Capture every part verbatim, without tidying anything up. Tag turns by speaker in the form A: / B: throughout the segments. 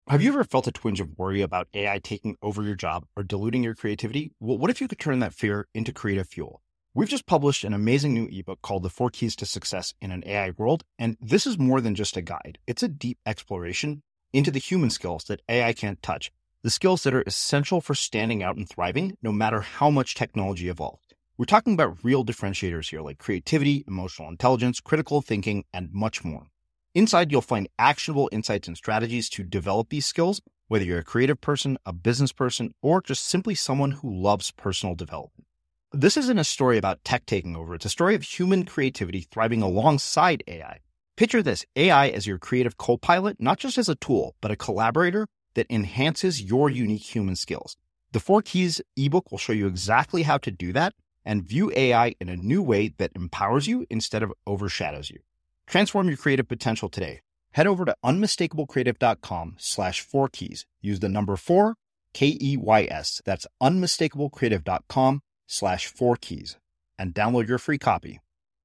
A: Have you ever felt a twinge of worry about A I taking over your job or diluting your creativity? Well, what if you could turn that fear into creative fuel? We've just published an amazing new ebook called The Four Keys to Success in an A I World, and this is more than just a guide. It's a deep exploration into the human skills that A I can't touch, the skills that are essential for standing out and thriving, no matter how much technology evolves. We're talking about real differentiators here, like creativity, emotional intelligence, critical thinking, and much more. Inside, you'll find actionable insights and strategies to develop these skills, whether you're a creative person, a business person, or just simply someone who loves personal development. This isn't a story about tech taking over. It's a story of human creativity thriving alongside A I. Picture this, A I as your creative co-pilot, not just as a tool, but a collaborator that enhances your unique human skills. The Four Keys ebook will show you exactly how to do that and view A I in a new way that empowers you instead of overshadows you. Transform your creative potential today. Head over to unmistakablecreative.com slash four keys. Use the number four, K E Y S. That's unmistakablecreative.com slash four keys and download your free copy.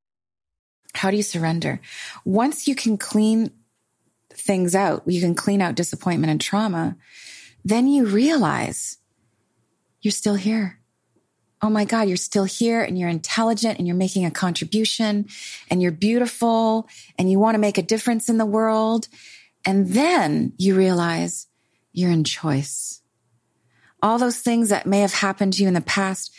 B: How do you surrender? Once you can clean things out, you can clean out disappointment and trauma, then you realize you're still here. Oh my God, you're still here and you're intelligent and you're making a contribution and you're beautiful and you want to make a difference in the world. And then you realize you're in choice. All those things that may have happened to you in the past,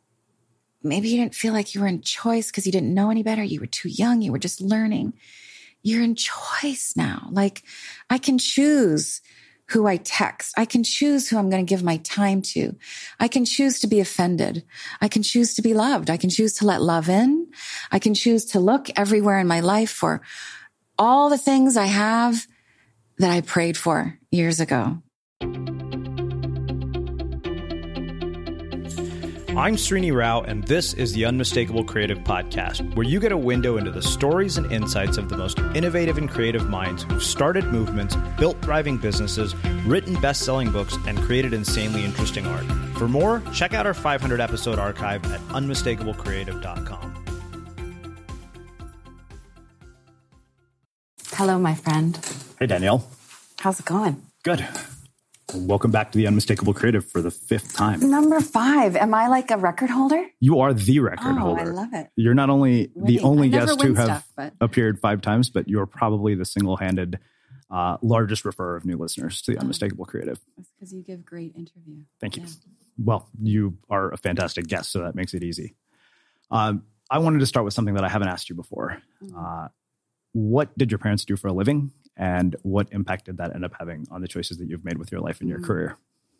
B: maybe you didn't feel like you were in choice because you didn't know any better. You were too young. You were just learning. You're in choice now. Like, I can choose who I text. I can choose who I'm going to give my time to. I can choose to be offended. I can choose to be loved. I can choose to let love in. I can choose to look everywhere in my life for all the things I have that I prayed for years ago.
A: I'm Srini Rao, and this is the Unmistakable Creative Podcast, where you get a window into the stories and insights of the most innovative and creative minds who've started movements, built thriving businesses, written best-selling books, and created insanely interesting art. For more, check out our five hundred episode archive at unmistakable creative dot com.
B: Hello, my friend.
A: Hey, Danielle.
B: How's it going?
A: Good. Welcome back to the Unmistakable Creative for the fifth time.
B: Number five. Am I like a record holder?
A: You are the record
B: oh,
A: holder.
B: I love it.
A: You're not only
B: Winning.
A: the only
B: I never
A: guest to
B: win
A: have
B: stuff, but...
A: appeared five times, but you're probably the single-handed uh, largest referrer of new listeners to the Unmistakable Creative.
B: That's because you give great interview.
A: Thank you.
B: Yeah.
A: Well, you are a fantastic guest, so that makes it easy. Um, I wanted to start with something that I haven't asked you before. Mm. Uh, what did your parents do for a living, and what impact did that end up having on the choices that you've made with your life and your mm. career?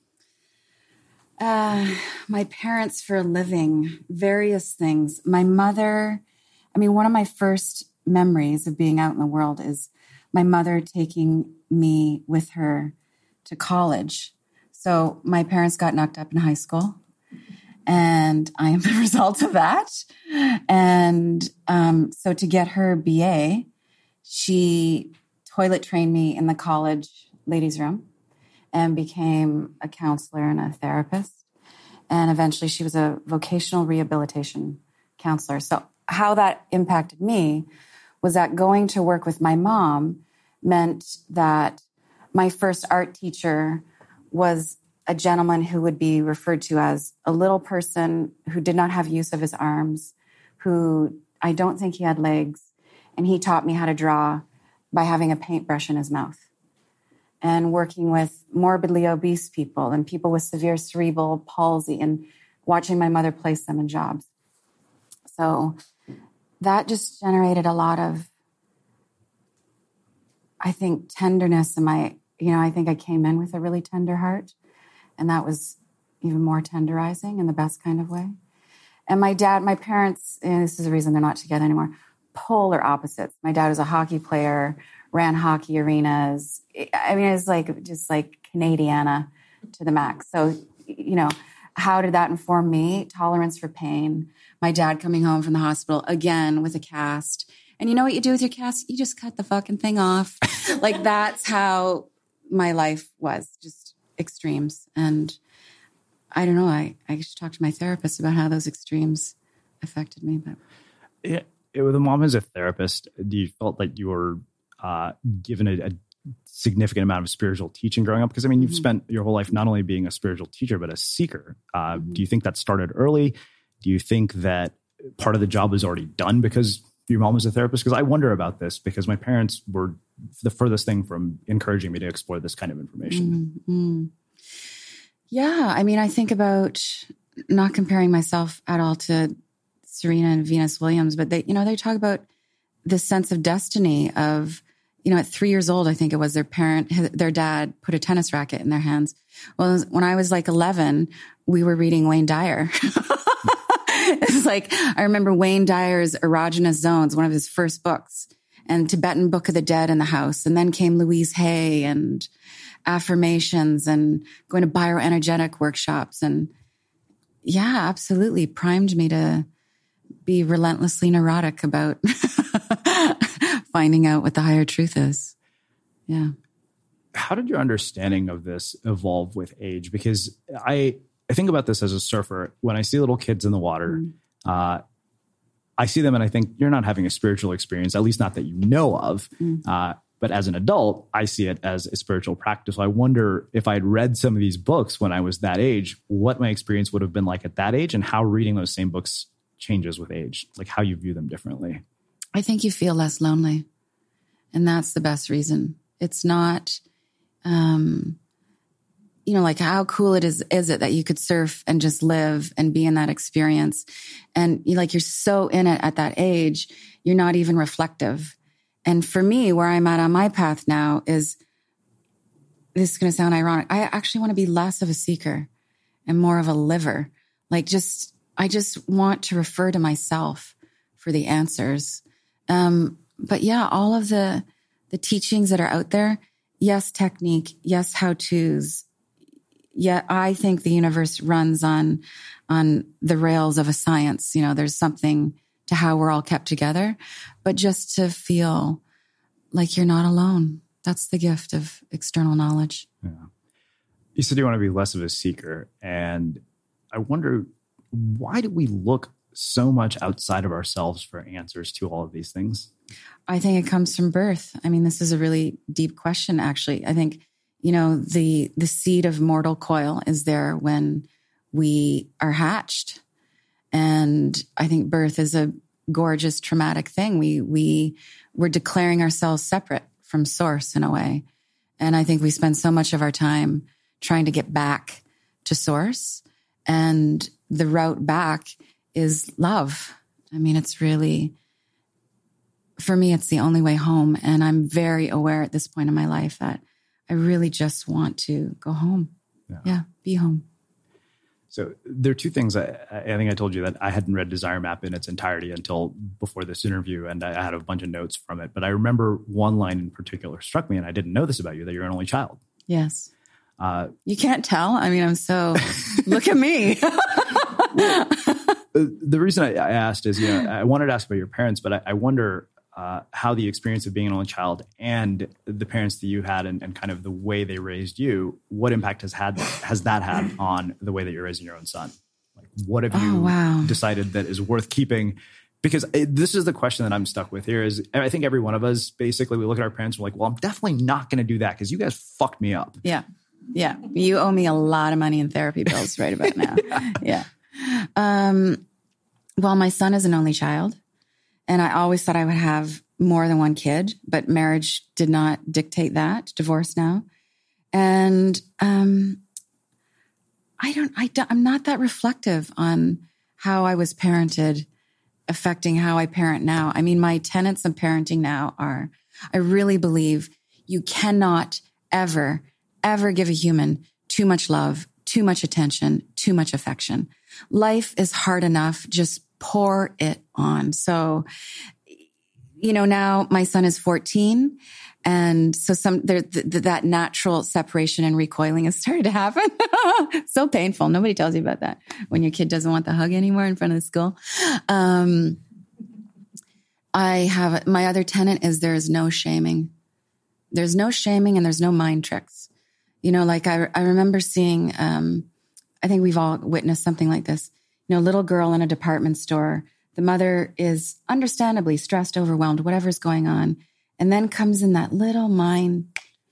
B: Uh, my parents for a living, various things. My mother, I mean, one of my first memories of being out in the world is my mother taking me with her to college. So my parents got knocked up in high school, and I am the result of that. And um, so to get her B A, she toilet trained me in the college ladies' room and became a counselor and a therapist. And eventually she was a vocational rehabilitation counselor. So how that impacted me was that going to work with my mom meant that my first art teacher was a gentleman who would be referred to as a little person who did not have use of his arms, who I don't think he had legs. And he taught me how to draw by having a paintbrush in his mouth, and working with morbidly obese people and people with severe cerebral palsy and watching my mother place them in jobs. So that just generated a lot of, I think, tenderness in my, you know, I think I came in with a really tender heart, and that was even more tenderizing in the best kind of way. And my dad, my parents, and this is the reason they're not together anymore, polar opposites. My dad was a hockey player, ran hockey arenas. I mean, it's like just like Canadiana to the max. So, you know, how did that inform me? Tolerance for pain. My dad coming home from the hospital again with a cast. And you know what you do with your cast? You just cut the fucking thing off. Like, that's how my life was, just extremes. And I don't know, I, I should talk to my therapist about how those extremes affected me. But
A: yeah, with a mom as a therapist, do you felt like you were uh, given a, a significant amount of spiritual teaching growing up? Because I mean, you've
B: Mm-hmm.
A: spent your whole life not only being a spiritual teacher, but a seeker. Uh,
B: Mm-hmm.
A: Do you think that started early? Do you think that part of the job was already done because your mom was a therapist? Because I wonder about this because my parents were the furthest thing from encouraging me to explore this kind of information.
B: Mm-hmm. Yeah. I mean, I think about not comparing myself at all to Serena and Venus Williams, but they, you know, they talk about this sense of destiny of, you know, at three years old, I think it was their parent, their dad put a tennis racket in their hands. Well, when I was like eleven, we were reading Wayne Dyer. It's like, I remember Wayne Dyer's Erogenous Zones, one of his first books, and Tibetan Book of the Dead in the house. And then came Louise Hay and affirmations and going to bioenergetic workshops. And yeah, absolutely primed me to be relentlessly neurotic about finding out what the higher truth is. Yeah.
A: How did your understanding of this evolve with age? Because I, I think about this as a surfer. When I see little kids in the water, mm. uh, I see them and I think you're not having a spiritual experience, at least not that you know of. Mm. Uh, but as an adult, I see it as a spiritual practice. So I wonder if I'd read some of these books when I was that age, what my experience would have been like at that age and how reading those same books changes with age, like how you view them differently.
B: I think you feel less lonely. And that's the best reason. It's not, um, you know, like how cool it is, is it that you could surf and just live and be in that experience. And you like, you're so in it at that age, you're not even reflective. And for me, where I'm at on my path now is, this is going to sound ironic. I actually want to be less of a seeker and more of a liver. Like just, I just want to refer to myself for the answers. Um, but yeah, all of the, the teachings that are out there, yes, technique, yes, how-tos. Yeah, I think the universe runs on, on the rails of a science. You know, there's something to how we're all kept together, but just to feel like you're not alone. That's the gift of external knowledge.
A: Yeah. You said you want to be less of a seeker. And I wonder, why do we look so much outside of ourselves for answers to all of these things?
B: I think it comes from birth. I mean, this is a really deep question, actually. I think, you know, the, the seed of mortal coil is there when we are hatched. And I think birth is a gorgeous, traumatic thing. We, we, we're declaring ourselves separate from source in a way. And I think we spend so much of our time trying to get back to source. And the route back is love. I mean, it's really, for me, it's the only way home. And I'm very aware at this point in my life that I really just want to go home. Yeah, yeah be home.
A: So there are two things. I, I think I told you that I hadn't read Desire Map in its entirety until before this interview, and I had a bunch of notes from it. But I remember one line in particular struck me, and I didn't know this about you, that you're an only child.
B: Yes.
A: Uh,
B: you can't tell. I mean, I'm so, look at me.
A: Well, the reason I, I asked is, you know, I wanted to ask about your parents, but I, I wonder uh, how the experience of being an only child and the parents that you had and, and kind of the way they raised you, what impact has had has that had on the way that you're raising your own son? Like, what have you
B: oh, wow.
A: decided that is worth keeping? Because it, this is the question that I'm stuck with here is, I think every one of us, basically, we look at our parents and we're like, well, I'm definitely not going to do that because you guys fucked me up.
B: Yeah. Yeah. You owe me a lot of money in therapy bills right about now. Yeah. Um, well, my son is an only child, and I always thought I would have more than one kid, but marriage did not dictate that. Divorce now. And, um, I don't, I don't, I'm not that reflective on how I was parented affecting how I parent now. I mean, my tenets of parenting now are, I really believe you cannot ever, ever give a human too much love, too much attention, too much affection. Life is hard enough. Just pour it on. So, you know, now my son is fourteen. And so some, there, th- th- that natural separation and recoiling has started to happen. So painful. Nobody tells you about that when your kid doesn't want the hug anymore in front of the school. Um, I have, my other tenet is there is no shaming. There's no shaming and there's no mind tricks. You know, like I, I remember seeing, um, I think we've all witnessed something like this. You know, a little girl in a department store. The mother is understandably stressed, overwhelmed, whatever's going on. And then comes in that little mind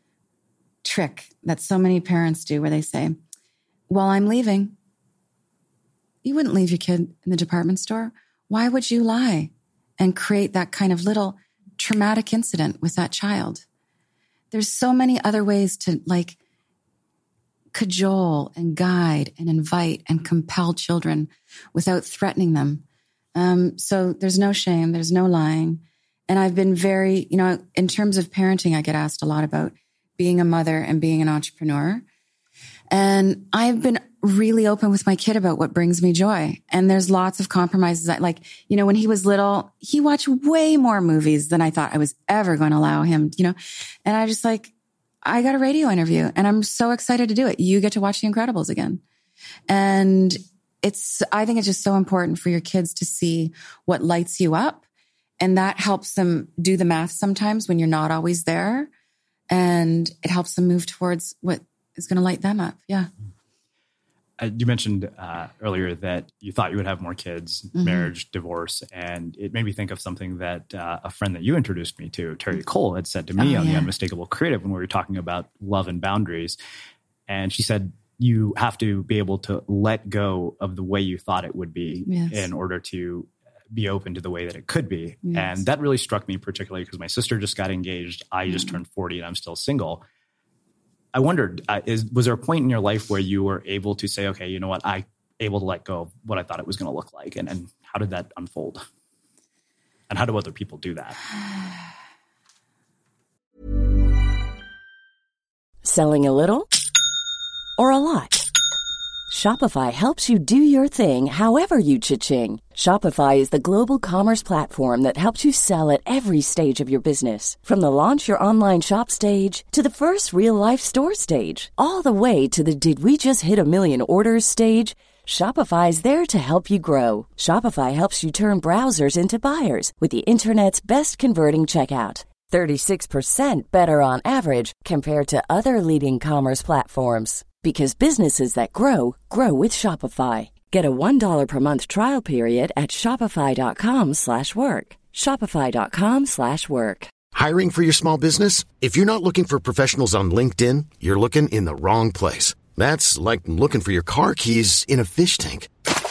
B: trick that so many parents do where they say, well, I'm leaving. You wouldn't leave your kid in the department store. Why would you lie and create that kind of little traumatic incident with that child? There's so many other ways to like cajole and guide and invite and compel children without threatening them. Um, so there's no shame. There's no lying. And I've been very, you know, in terms of parenting, I get asked a lot about being a mother and being an entrepreneur. And I've been really open with my kid about what brings me joy. And there's lots of compromises. That, like, you know, when he was little, he watched way more movies than I thought I was ever going to allow him, you know, and I just like, I got a radio interview and I'm so excited to do it. You get to watch The Incredibles again. And it's, I think it's just so important for your kids to see what lights you up. And that helps them do the math sometimes when you're not always there. And it helps them move towards what is going to light them up. Yeah.
C: Uh, you mentioned uh, earlier that you thought you would have more kids, mm-hmm. marriage, divorce, and it made me think of something that uh, a friend that you introduced me to, Terry Cole, had said to me oh, on yeah. The Unmistakable Creative when we were talking about love and boundaries. And she said, you have to be able to let go of the way you thought it would be yes. in order to be open to the way that it could be. Yes. And that really struck me particularly because my sister just got engaged. I mm-hmm. just turned forty and I'm still single. I wondered, uh, is was there a point in your life where you were able to say, okay, you know what, I able to let go of what I thought it was going to look like? And, and how did that unfold? And how do other people do that?
D: Selling a little or a lot? Shopify helps you do your thing however you cha-ching. Shopify is the global commerce platform that helps you sell at every stage of your business. From the launch your online shop stage to the first real-life store stage, all the way to the did we just hit a million orders stage. Shopify is there to help you grow. Shopify helps you turn browsers into buyers with the internet's best converting checkout. thirty-six percent better on average compared to other leading commerce platforms. Because businesses that grow, grow with Shopify. Get a one dollar per month trial period at shopify.com slash work. Shopify.com slash work.
E: Hiring for your small business? If you're not looking for professionals on LinkedIn, you're looking in the wrong place. That's like looking for your car keys in a fish tank.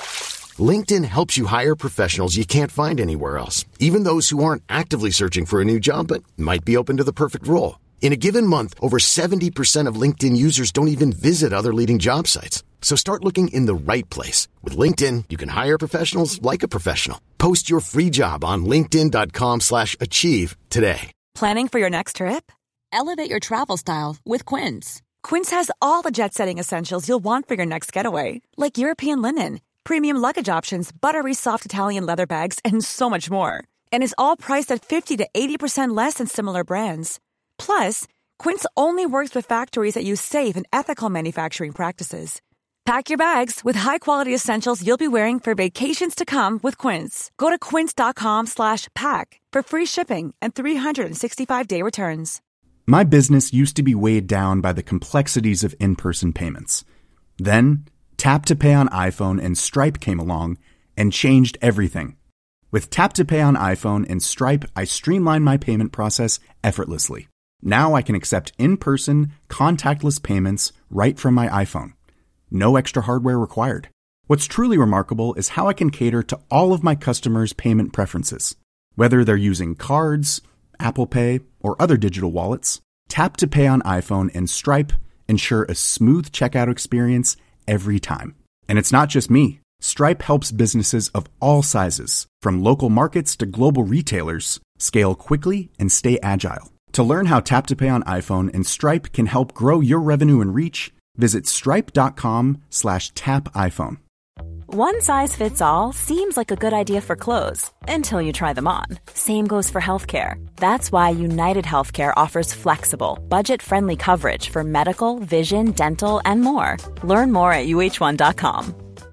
E: LinkedIn helps you hire professionals you can't find anywhere else, even those who aren't actively searching for a new job but might be open to the perfect role. In a given month, over seventy percent of LinkedIn users don't even visit other leading job sites. So start looking in the right place. With LinkedIn, you can hire professionals like a professional. Post your free job on linkedin.com slash achieve today.
F: Planning for your next trip? Elevate your travel style with Quince. Quince has all the jet-setting essentials you'll want for your next getaway, like European linen, premium luggage options, buttery soft Italian leather bags, and so much more. And is all priced at fifty to eighty percent less than similar brands. Plus, Quince only works with factories that use safe and ethical manufacturing practices. Pack your bags with high-quality essentials you'll be wearing for vacations to come with Quince. Go to quince.com slash pack for free shipping and three sixty-five day returns.
G: My business used to be weighed down by the complexities of in-person payments. Then, Tap to Pay on iPhone and Stripe came along and changed everything. With Tap to Pay on iPhone and Stripe, I streamlined my payment process effortlessly. Now I can accept in-person, contactless payments right from my iPhone. No extra hardware required. What's truly remarkable is how I can cater to all of my customers' payment preferences. Whether they're using cards, Apple Pay, or other digital wallets, Tap to Pay on iPhone and Stripe ensure a smooth checkout experience every time. And it's not just me. Stripe helps businesses of all sizes, from local markets to global retailers, scale quickly and stay agile. To learn how Tap to Pay on iPhone and Stripe can help grow your revenue and reach, visit stripe.com slash tap iPhone.
H: One size fits all seems like a good idea for clothes until you try them on. Same goes for healthcare. That's why United Healthcare offers flexible, budget-friendly coverage for medical, vision, dental, and more. Learn more at U H one dot com.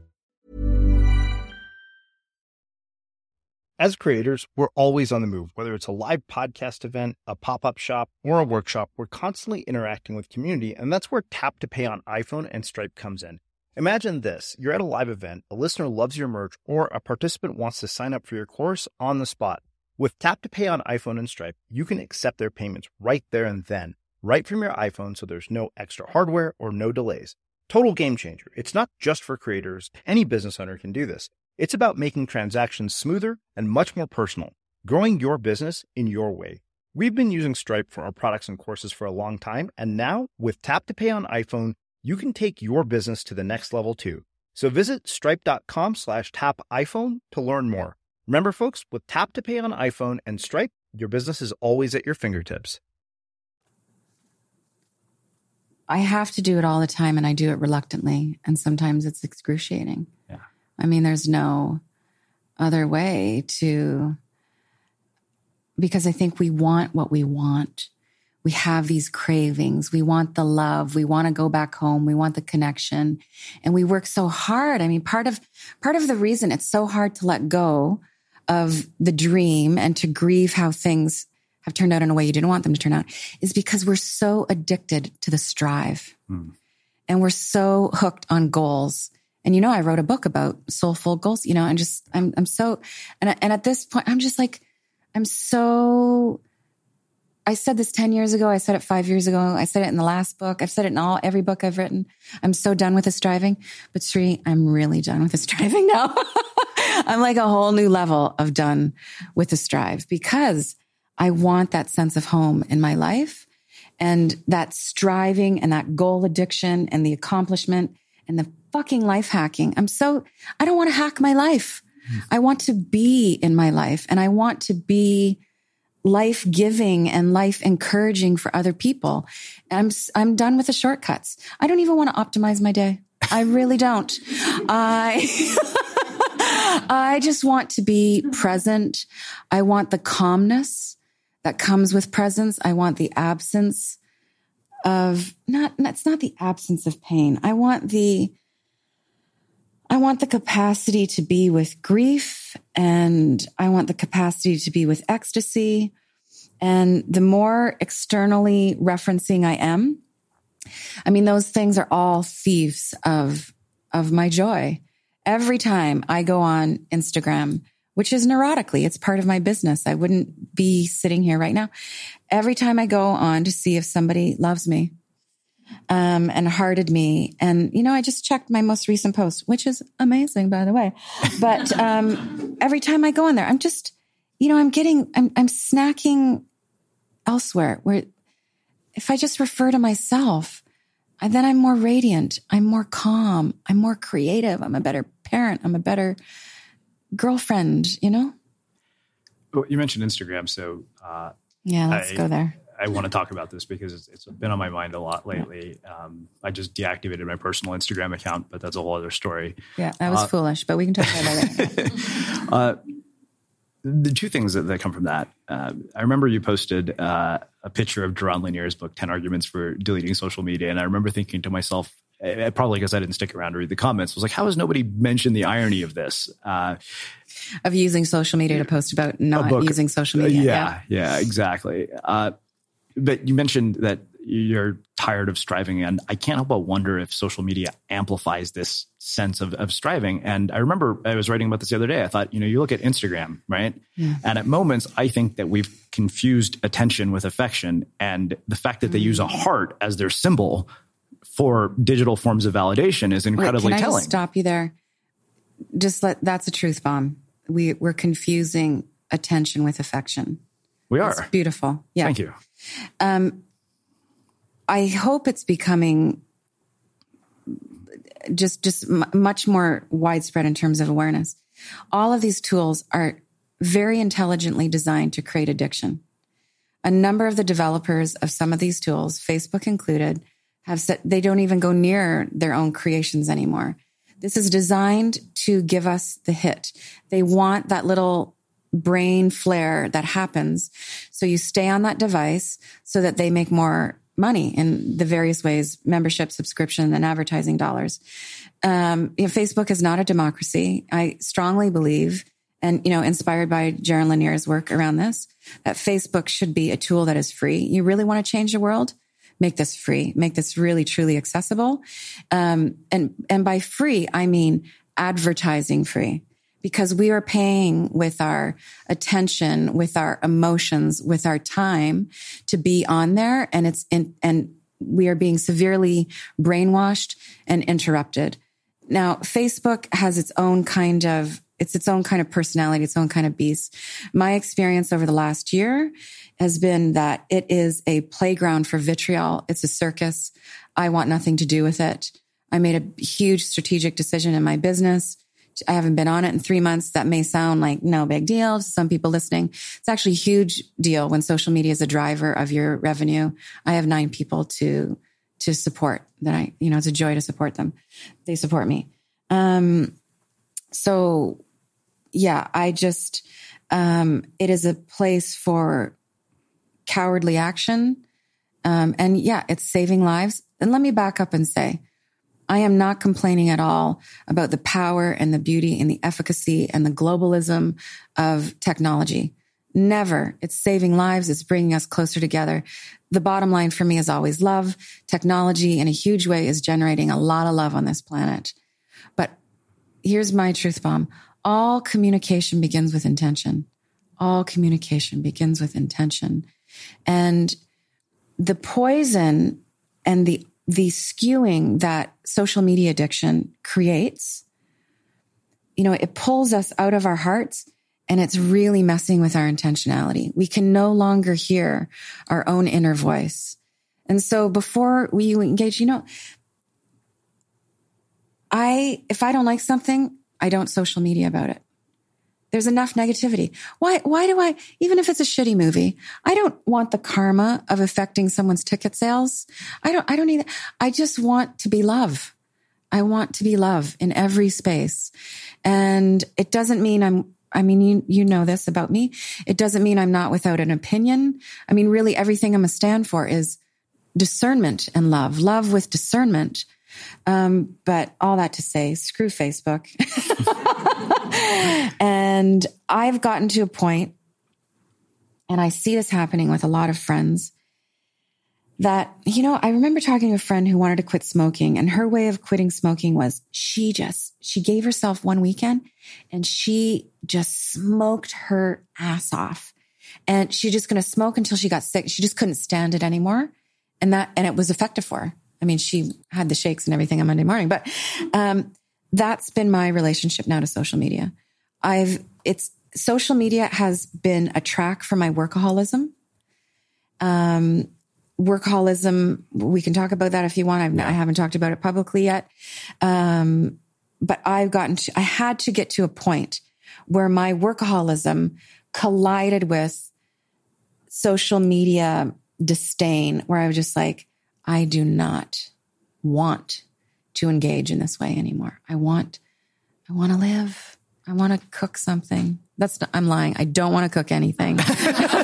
A: As creators, we're always on the move. Whether it's a live podcast event, a pop-up shop, or a workshop, we're constantly interacting with community, and that's where Tap to Pay on iPhone and Stripe comes in. Imagine this. You're at a live event, a listener loves your merch, or a participant wants to sign up for your course on the spot. With Tap to Pay on iPhone and Stripe, you can accept their payments right there and then, right from your iPhone so there's no extra hardware or no delays. Total game changer. It's not just for creators. Any business owner can do this. It's about making transactions smoother and much more personal, growing your business in your way. We've been using Stripe for our products and courses for a long time, and now with Tap to Pay on iPhone, you can take your business to the next level too. So visit stripe.com slash tap iPhone to learn more. Remember, folks, with Tap to Pay on iPhone and Stripe, your business is always at your fingertips.
B: I have to do it all the time, and I do it reluctantly, and sometimes it's excruciating.
C: Yeah.
B: I mean, there's no other way to... Because I think we want what we want. We have these cravings. We want the love. We want to go back home. We want the connection. And we work so hard. I mean, part of, part of the reason it's so hard to let go of the dream and to grieve how things have turned out in a way you didn't want them to turn out is because we're so addicted to the strive. Mm. And we're so hooked on goals. And, you know, I wrote a book about soulful goals, you know, and just, I'm, I'm so, and, and at this point, I'm just like, I'm so, I said this ten years ago. I said it five years ago. I said it in the last book. I've said it in all, every book I've written. I'm so done with the striving, but Sri, I'm really done with the striving now. I'm like a whole new level of done with the strive because I want that sense of home in my life and that striving and that goal addiction and the accomplishment and the fucking life hacking. I'm so, I don't want to hack my life. I want to be in my life and I want to be life-giving and life-encouraging for other people. I'm, I'm done with the shortcuts. I don't even want to optimize my day. I really don't. I, I just want to be present. I want the calmness that comes with presence. I want the absence of, not, it's not the absence of pain. I want the, I want the capacity to be with grief and I want the capacity to be with ecstasy. And the more externally referencing I am, I mean, those things are all thieves of, of my joy. Every time I go on Instagram, which is neurotically, it's part of my business. I wouldn't be sitting here right now. Every time I go on to see if somebody loves me, Um, and hearted me. And, you know, I just checked my most recent post, which is amazing, by the way. But, um, every time I go on there, I'm just, you know, I'm getting, I'm, I'm snacking elsewhere where if I just refer to myself, I, then I'm more radiant. I'm more calm. I'm more creative. I'm a better parent. I'm a better girlfriend, you know?
C: Well, you mentioned Instagram. So, uh,
B: yeah, let's
C: I,
B: go there.
C: I want to talk about this because it's, it's been on my mind a lot lately. Um, I just deactivated my personal Instagram account, but that's a whole other story.
B: Yeah, that was uh, foolish, but we can talk about that later.
C: uh, the two things that, that come from that, uh, I remember you posted uh, a picture of Jaron Lanier's book, ten Arguments for Deleting Social Media. And I remember thinking to myself, probably because I didn't stick around to read the comments, was like, how has nobody mentioned the irony of this? Uh,
B: of using social media to post about not book, using social media.
C: Uh, yeah, yeah, yeah, exactly. Uh, But you mentioned that you're tired of striving, and I can't help but wonder if social media amplifies this sense of, of striving. And I remember I was writing about this the other day. I thought, you know, you look at Instagram, right? Yeah. And at moments, I think that we've confused attention with affection. And the fact that they use a heart as their symbol for digital forms of validation is incredibly
B: Wait, can I
C: telling.
B: Just stop you there? Just let, that's a truth bomb. We, we're confusing attention with affection.
C: We are.
B: It's beautiful. Yeah.
C: Thank you.
B: Um, I hope it's becoming just, just m- much more widespread in terms of awareness. All of these tools are very intelligently designed to create addiction. A number of the developers of some of these tools, Facebook included, have said they don't even go near their own creations anymore. This is designed to give us the hit. They want that little brain flare that happens. So you stay on that device so that they make more money in the various ways, membership, subscription, and advertising dollars. Um, you know, Facebook is not a democracy. I strongly believe, and, you know, inspired by Jaron Lanier's work around this, that Facebook should be a tool that is free. You really want to change the world? Make this free. Make this really, truly accessible. Um, and, and by free, I mean advertising free. because we are paying with our attention, with our emotions, with our time to be on there. And it's in, and we are being severely brainwashed and interrupted. Now, Facebook has its own kind of, it's its own kind of personality, its own kind of beast. My experience over the last year has been that it is a playground for vitriol. It's a circus. I want nothing to do with it. I made a huge strategic decision in my business. I haven't been on it in three months. That may sound like no big deal to some people listening. It's actually a huge deal when social media is a driver of your revenue. I have nine people to, to support that I, you know, it's a joy to support them. They support me. Um, so yeah, I just, um, it is a place for cowardly action. Um, and yeah, it's saving lives. And let me back up and say, I am not complaining at all about the power and the beauty and the efficacy and the globalism of technology. Never. It's saving lives. It's bringing us closer together. The bottom line for me is always love. Technology in a huge way is generating a lot of love on this planet. But here's my truth bomb. All communication begins with intention. All communication begins with intention. And the poison and the the skewing that social media addiction creates, you know, it pulls us out of our hearts and it's really messing with our intentionality. We can no longer hear our own inner voice. And so before we engage, you know, I, if I don't like something, I don't social media about it. There's enough negativity. Why, why do I, even if it's a shitty movie, I don't want the karma of affecting someone's ticket sales. I don't, I don't need that. I just want to be love. I want to be love in every space. And it doesn't mean I'm, I mean, you, you know this about me. It doesn't mean I'm not without an opinion. I mean, really everything I'm a stand for is discernment and love, love with discernment. Um, but all that to say, screw Facebook. And I've gotten to a point, and I see this happening with a lot of friends, that, you know, I remember talking to a friend who wanted to quit smoking, and her way of quitting smoking was she just, she gave herself one weekend and she just smoked her ass off. And she just going to smoke until she got sick. She just couldn't stand it anymore. And that, and it was effective for her. I mean, she had the shakes and everything on Monday morning, but, um, that's been my relationship now to social media. I've, it's, social media has been a track for my workaholism. Um, workaholism, we can talk about that if you want. I've, yeah. I haven't talked about it publicly yet. Um, but I've gotten to, I had to get to a point where my workaholism collided with social media disdain, where I was just like, I do not want to engage in this way anymore. I want, I want to live. I want to cook something. That's not, I'm lying. I don't want to cook anything, but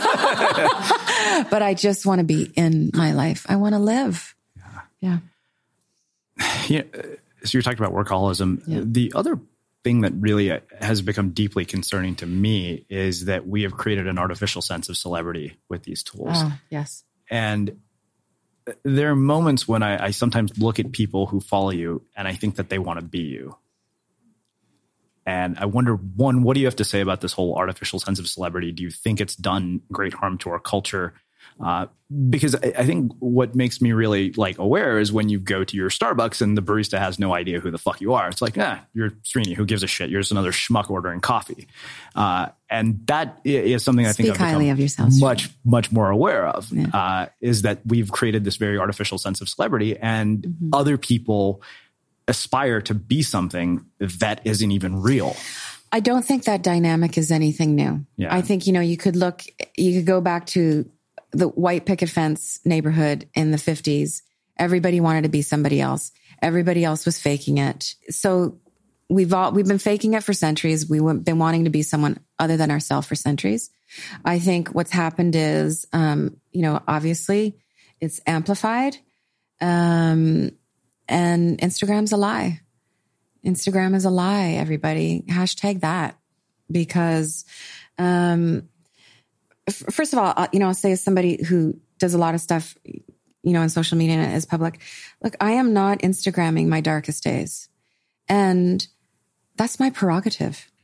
B: I just want to be in my life. I want to live. Yeah.
C: Yeah. Yeah. So you're talking about workaholism. Yeah. The other thing that really has become deeply concerning to me is that we have created an artificial sense of celebrity with these tools.
B: Oh, yes.
C: And there are moments when I, I sometimes look at people who follow you and I think that they want to be you. And I wonder, one, what do you have to say about this whole artificial sense of celebrity? Do you think it's done great harm to our culture? Uh, because I, I think what makes me really like aware is when you go to your Starbucks and the barista has no idea who the fuck you are. It's like, nah, you're Srini. Who gives a shit? You're just another schmuck ordering coffee. Uh, and that is something I think
B: Speak
C: I've
B: highly
C: become
B: of yourself,
C: much, much more aware of,
B: yeah.
C: uh, is that we've created this very artificial sense of celebrity, and mm-hmm. other people aspire to be something that isn't even real.
B: I don't think that dynamic is anything new.
C: Yeah.
B: I think, you know, you could look, you could go back to the white picket fence neighborhood in the fifties. Everybody wanted to be somebody else. Everybody else was faking it. So we've all, we've been faking it for centuries. We've been wanting to be someone other than ourselves for centuries. I think what's happened is, um, you know, obviously it's amplified. Um, and Instagram's a lie. Instagram is a lie, everybody. Hashtag that. Because, um, f- first of all, you know, I'll say as somebody who does a lot of stuff, you know, in social media and is public, look, I am not Instagramming my darkest days. And that's my prerogative.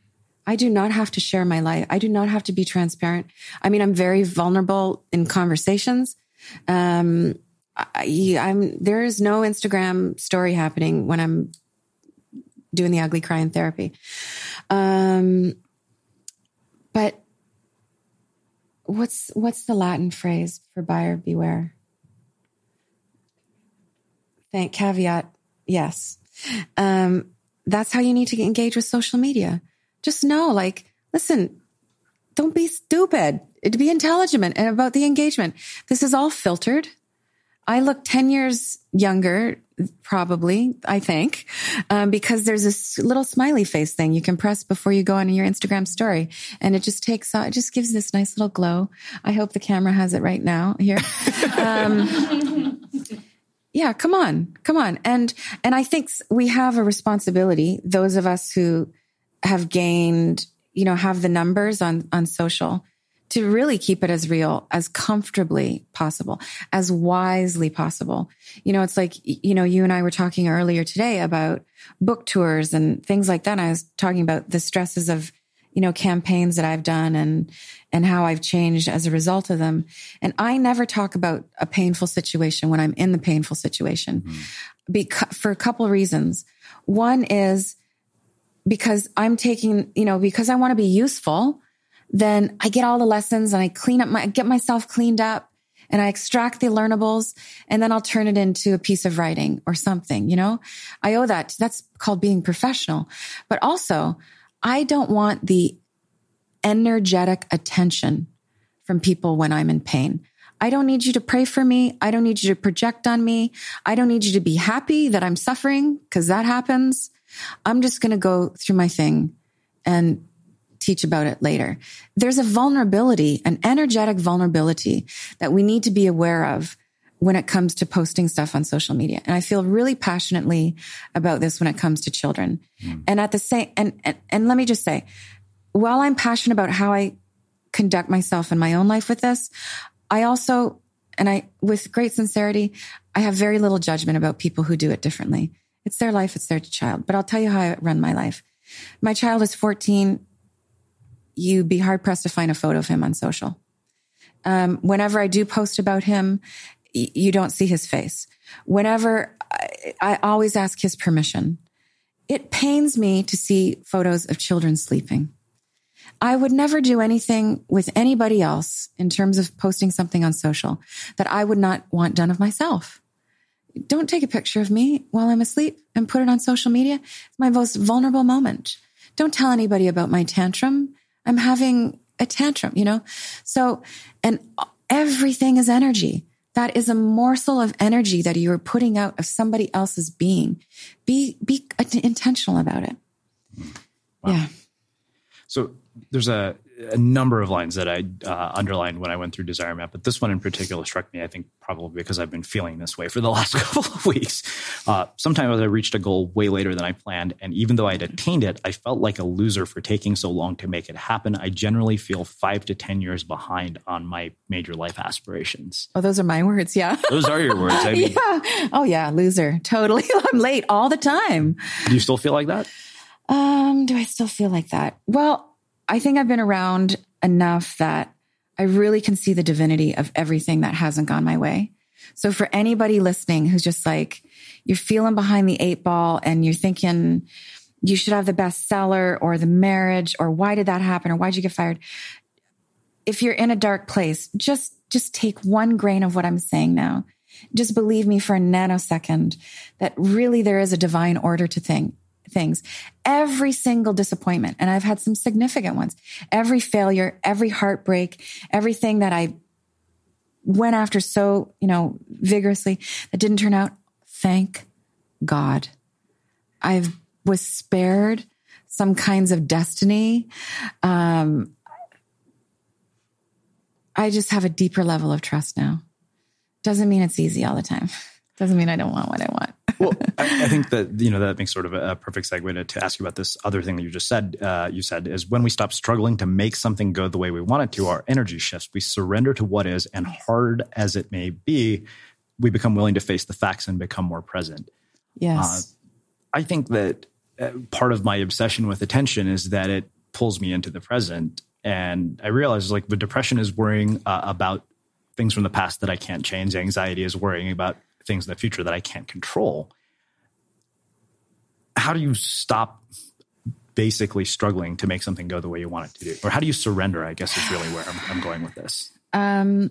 B: I do not have to share my life. I do not have to be transparent. I mean, I'm very vulnerable in conversations. Um, I, I'm, there is no Instagram story happening when I'm doing the ugly cry in therapy. Um, but what's, what's the Latin phrase for buyer beware? Thank caveat. Yes. Um, that's how you need to engage with social media. Just know, like, listen, don't be stupid. To be intelligent and about the engagement. This is all filtered. I look ten years younger, probably, I think, um, because there's this little smiley face thing you can press before you go on your Instagram story. And it just takes, uh, it just gives this nice little glow. I hope the camera has it right now here. Um, yeah, come on, come on. And, and I think we have a responsibility, those of us who have gained, you know, have the numbers on, on social, to really keep it as real, as comfortably possible, as wisely possible. You know, it's like, you know, you and I were talking earlier today about book tours and things like that. And I was talking about the stresses of, you know, campaigns that I've done and, and how I've changed as a result of them. And I never talk about a painful situation when I'm in the painful situation, mm-hmm. because, for a couple of reasons. One is because I'm taking, you know, because I want to be useful, then I get all the lessons and I clean up my, I get myself cleaned up and I extract the learnables and then I'll turn it into a piece of writing or something, you know, I owe that. That's called being professional. But also I don't want the energetic attention from people when I'm in pain. I don't need you to pray for me. I don't need you to project on me. I don't need you to be happy that I'm suffering, because that happens. I'm just going to go through my thing and teach about it later. There's a vulnerability, an energetic vulnerability that we need to be aware of when it comes to posting stuff on social media. And I feel really passionately about this when it comes to children. Mm. And at the same, and, and, and let me just say, while I'm passionate about how I conduct myself in my own life with this, I also, and I, with great sincerity, I have very little judgment about people who do it differently. It's their life. It's their child. But I'll tell you how I run my life. My child is fourteen. You'd be hard pressed to find a photo of him on social. Um, whenever I do post about him, y- you don't see his face. Whenever I, I always ask his permission. It pains me to see photos of children sleeping. I would never do anything with anybody else in terms of posting something on social that I would not want done of myself. Don't take a picture of me while I'm asleep and put it on social media. It's my most vulnerable moment. Don't tell anybody about my tantrum. I'm having a tantrum, you know? So, and everything is energy. That is a morsel of energy that you're putting out of somebody else's being. Be, be intentional about it.
C: Wow.
B: Yeah.
C: So there's a, a number of lines that I uh, underlined when I went through Desire Map, but this one in particular struck me, I think probably because I've been feeling this way for the last couple of weeks. Uh, sometimes I reached a goal way later than I planned, and even though I'd attained it, I felt like a loser for taking so long to make it happen. I generally feel five to ten years behind on my major life aspirations.
B: Oh, those are my words, yeah.
C: Those are your words. I mean,
B: yeah. Oh, yeah, loser. Totally. I'm late all the time.
C: Do you still feel like that?
B: Um, do I still feel like that? Well, I think I've been around enough that I really can see the divinity of everything that hasn't gone my way. So for anybody listening who's just like, you're feeling behind the eight ball and you're thinking you should have the bestseller or the marriage or why did that happen or why'd you get fired? If you're in a dark place, just, just take one grain of what I'm saying now. Just believe me for a nanosecond that really there is a divine order to thing. things. Every single disappointment, and I've had some significant ones, every failure, every heartbreak, everything that I went after so, you know, vigorously that didn't turn out, thank God. I was spared some kinds of destiny. Um, I just have a deeper level of trust now. Doesn't mean it's easy all the time. Doesn't mean I don't want what I want.
C: Well, I, I think that, you know, that makes sort of a, a perfect segue to, to ask you about this other thing that you just said. Uh, you said is when we stop struggling to make something go the way we want it to, our energy shifts. We surrender to what is, and hard as it may be, we become willing to face the facts and become more present.
B: Yes.
C: Uh, I think that uh, part of my obsession with attention is that it pulls me into the present. And I realized like the depression is worrying uh, about things from the past that I can't change. Anxiety is worrying about things in the future that I can't control. How do you stop basically struggling to make something go the way you want it to do? Or how do you surrender, I guess is really where I'm, I'm going with this.
B: Um,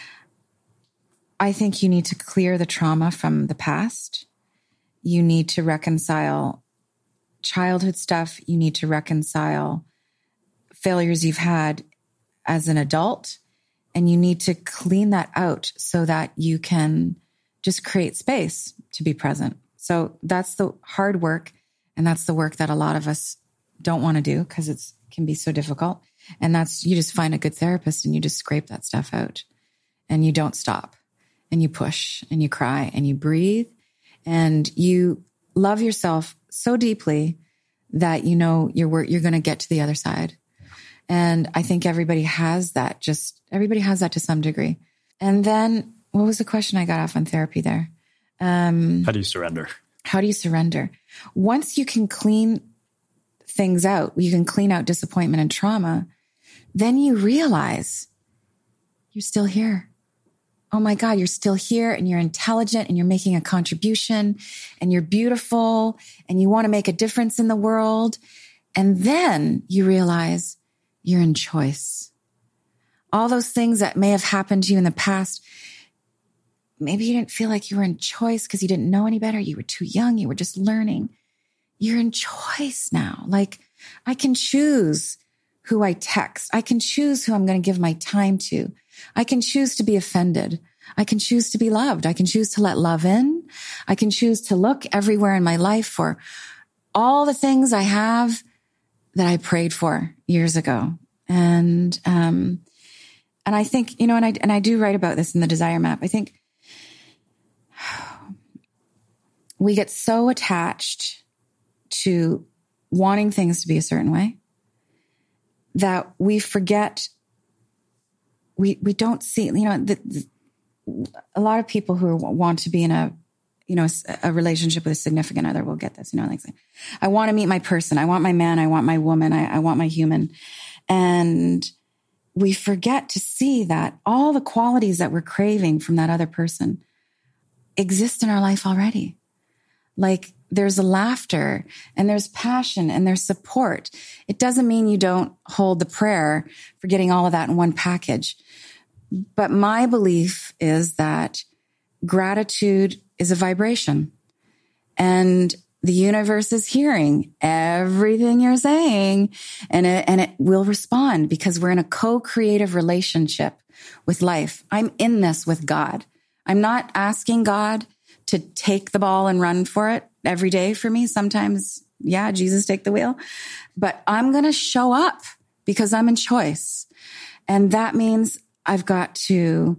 B: I think you need to clear the trauma from the past. You need to reconcile childhood stuff. You need to reconcile failures you've had as an adult. And you need to clean that out so that you can just create space to be present. So that's the hard work. And that's the work that a lot of us don't want to do because it can be so difficult. And that's, you just find a good therapist and you just scrape that stuff out and you don't stop and you push and you cry and you breathe and you love yourself so deeply that you know you're, you're going to get to the other side. And I think everybody has that, just everybody has that to some degree. And then what was the question I got off on therapy there? Um,
C: how do you surrender?
B: How do you surrender? Once you can clean things out, you can clean out disappointment and trauma, then you realize you're still here. Oh my God, you're still here and you're intelligent and you're making a contribution and you're beautiful and you want to make a difference in the world. And then you realize you're in choice. All those things that may have happened to you in the past, maybe you didn't feel like you were in choice because you didn't know any better. You were too young. You were just learning. You're in choice now. Like I can choose who I text. I can choose who I'm going to give my time to. I can choose to be offended. I can choose to be loved. I can choose to let love in. I can choose to look everywhere in my life for all the things I have that I prayed for years ago. And, um, and I think, you know, and I, and I do write about this in the Desire Map. I think we get so attached to wanting things to be a certain way that we forget, we, we don't see, you know, the, the, a lot of people who want to be in a, you know, a relationship with a significant other will get this, you know, like, I want to meet my person. I want my man. I want my woman. I, I want my human. And we forget to see that all the qualities that we're craving from that other person exist in our life already. Like there's laughter and there's passion and there's support. It doesn't mean you don't hold the prayer for getting all of that in one package. But my belief is that gratitude is a vibration and the universe is hearing everything you're saying and it, and it will respond because we're in a co-creative relationship with life. I'm in this with God. I'm not asking God to take the ball and run for it every day for me. Sometimes, yeah, Jesus, take the wheel, but I'm going to show up because I'm in choice. And that means I've got to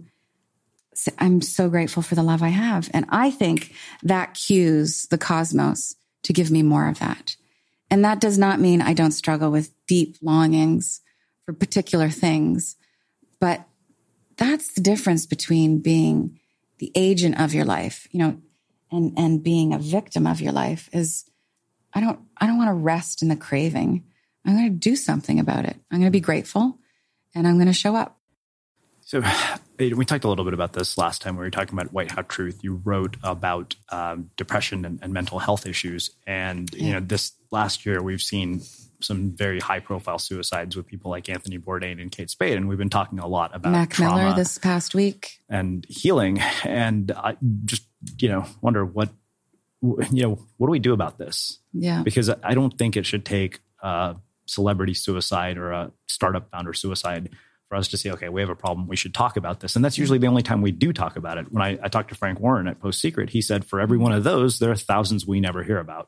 B: I'm so grateful for the love I have. And I think that cues the cosmos to give me more of that. And that does not mean I don't struggle with deep longings for particular things. But that's the difference between being the agent of your life, you know, and, and being a victim of your life is I don't, I don't want to rest in the craving. I'm going to do something about it. I'm going to be grateful and I'm going to show up.
C: So we talked a little bit about this last time when we were talking about White Hat Truth. You wrote about um, depression and, and mental health issues. And, yeah. you know, this last year we've seen some very high profile suicides with people like Anthony Bourdain and Kate Spade. And we've been talking a lot about
B: Mac
C: trauma
B: Miller this past week
C: and healing. And I just, you know, wonder what, you know, what do we do about this?
B: Yeah.
C: Because I don't think it should take a celebrity suicide or a startup founder suicide for us to say, okay, we have a problem. We should talk about this. And that's usually the only time we do talk about it. When I, I talked to Frank Warren at Post Secret, he said, for every one of those, there are thousands we never hear about.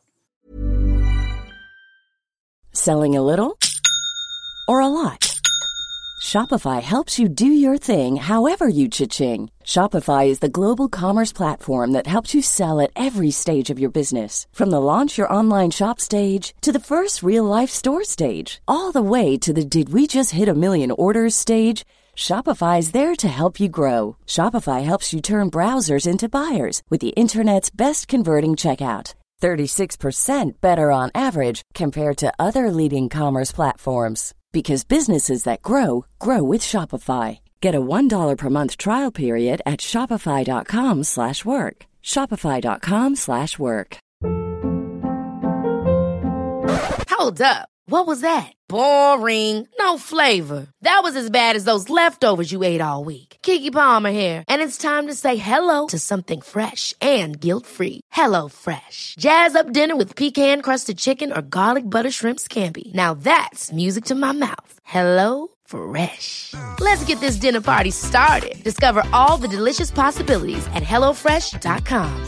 D: Selling a little or a lot? Shopify helps you do your thing however you cha-ching. Shopify is the global commerce platform that helps you sell at every stage of your business. From the launch your online shop stage to the first real life store stage, all the way to the did we just hit a million orders stage. Shopify is there to help you grow. Shopify helps you turn browsers into buyers with the internet's best converting checkout. thirty-six percent better on average compared to other leading commerce platforms. Because businesses that grow, grow with Shopify. Get a one dollar per month trial period at shopify.com slash work. Shopify.com slash work.
I: Hold up. What was that? Boring. No flavor. That was as bad as those leftovers you ate all week. Keke Palmer here. And it's time to say hello to something fresh and guilt-free. Hello Fresh. Jazz up dinner with pecan-crusted chicken or garlic butter shrimp scampi. Now that's music to my mouth. Hello Fresh. Let's get this dinner party started. Discover all the delicious possibilities at hello fresh dot com.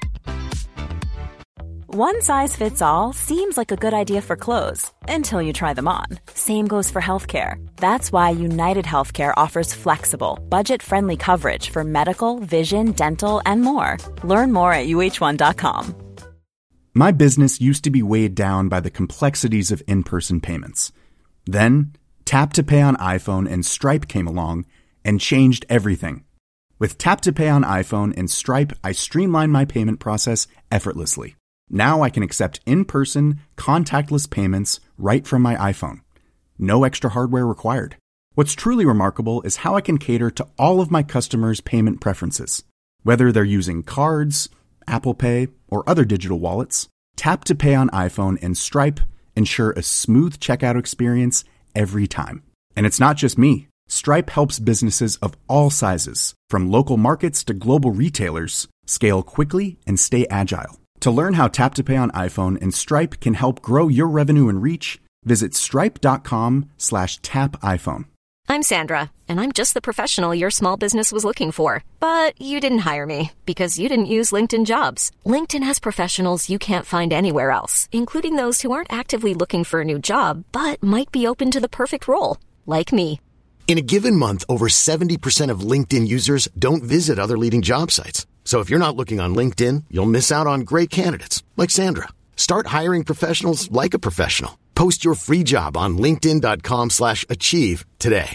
H: One size fits all seems like a good idea for clothes until you try them on. Same goes for healthcare. That's why United Healthcare offers flexible, budget-friendly coverage for medical, vision, dental, and more. Learn more at U H one dot com.
G: My business used to be weighed down by the complexities of in-person payments. Then, Tap to Pay on iPhone and Stripe came along and changed everything. With Tap to Pay on iPhone and Stripe, I streamlined my payment process effortlessly. Now I can accept in-person, contactless payments right from my iPhone. No extra hardware required. What's truly remarkable is how I can cater to all of my customers' payment preferences. Whether they're using cards, Apple Pay, or other digital wallets, Tap to Pay on iPhone and Stripe ensure a smooth checkout experience every time. And it's not just me. Stripe helps businesses of all sizes, from local markets to global retailers, scale quickly and stay agile. To learn how Tap to Pay on iPhone and Stripe can help grow your revenue and reach, visit stripe.com slash tap iPhone.
J: I'm Sandra, and I'm just the professional your small business was looking for. But you didn't hire me because you didn't use LinkedIn Jobs. LinkedIn has professionals you can't find anywhere else, including those who aren't actively looking for a new job, but might be open to the perfect role, like me.
E: In a given month, over seventy percent of LinkedIn users don't visit other leading job sites. So if you're not looking on LinkedIn, you'll miss out on great candidates like Sandra. Start hiring professionals like a professional. Post your free job on linkedin.com slash achieve today.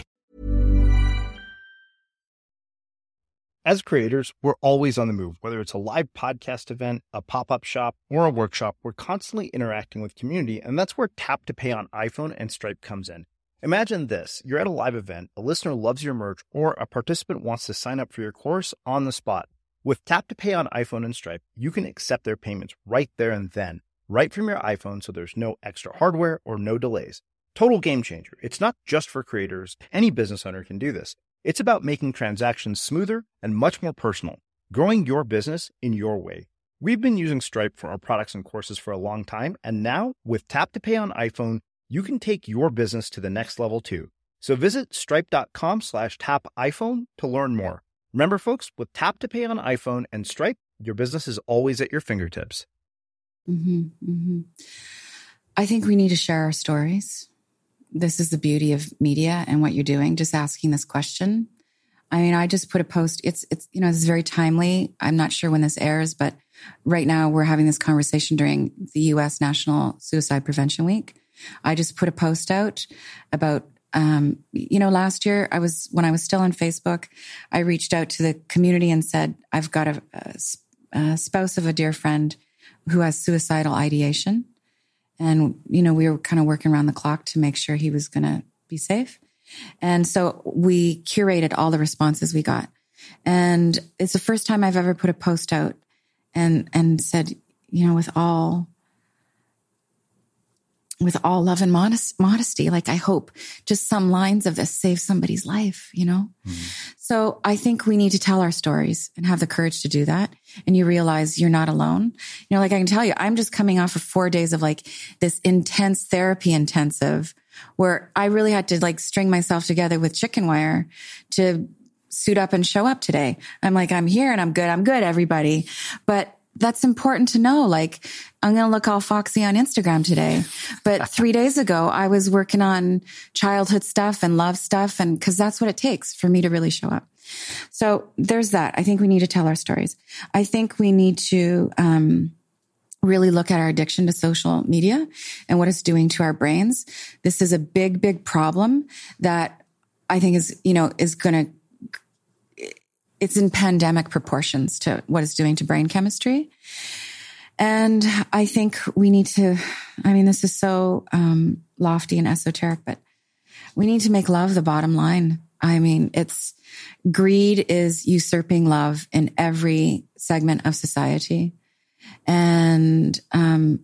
A: As creators, we're always on the move. Whether it's a live podcast event, a pop-up shop, or a workshop, we're constantly interacting with community, and that's where Tap to Pay on iPhone and Stripe comes in. Imagine this. You're at a live event, a listener loves your merch, or a participant wants to sign up for your course on the spot. With Tap to Pay on iPhone and Stripe, you can accept their payments right there and then, right from your iPhone, so there's no extra hardware or no delays. Total game changer. It's not just for creators. Any business owner can do this. It's about making transactions smoother and much more personal, growing your business in your way. We've been using Stripe for our products and courses for a long time, and now with Tap to Pay on iPhone, you can take your business to the next level too. So visit stripe.com slash tap iPhone to learn more. Remember, folks, with Tap to Pay on iPhone and Stripe, your business is always at your fingertips.
B: Mm-hmm, mm-hmm. I think we need to share our stories. This is the beauty of media and what you're doing, just asking this question. I mean, I just put a post. It's, it's you know, it's very timely. I'm not sure when this airs, but right now we're having this conversation during the U S National Suicide Prevention Week. I just put a post out about Um, you know, last year I was, when I was still on Facebook, I reached out to the community and said, I've got a, a, a spouse of a dear friend who has suicidal ideation. And, you know, we were kind of working around the clock to make sure he was going to be safe. And so we curated all the responses we got. And it's the first time I've ever put a post out and, and said, you know, with all, with all love and modest, modesty, like I hope just some lines of this save somebody's life, you know? Mm. So I think we need to tell our stories and have the courage to do that. And you realize you're not alone. You know, like I can tell you, I'm just coming off of four days of like this intense therapy intensive where I really had to like string myself together with chicken wire to suit up and show up today. I'm like, I'm here and I'm good. I'm good, everybody. But that's important to know. Like, I'm going to look all foxy on Instagram today. But three days ago, I was working on childhood stuff and love stuff. And cause that's what it takes for me to really show up. So there's that. I think we need to tell our stories. I think we need to, um, really look at our addiction to social media and what it's doing to our brains. This is a big, big problem that I think is, you know, is going to, it's in pandemic proportions to what it's doing to brain chemistry. And I think we need to, I mean, this is so um, lofty and esoteric, but we need to make love the bottom line. I mean, it's greed is usurping love in every segment of society. And um,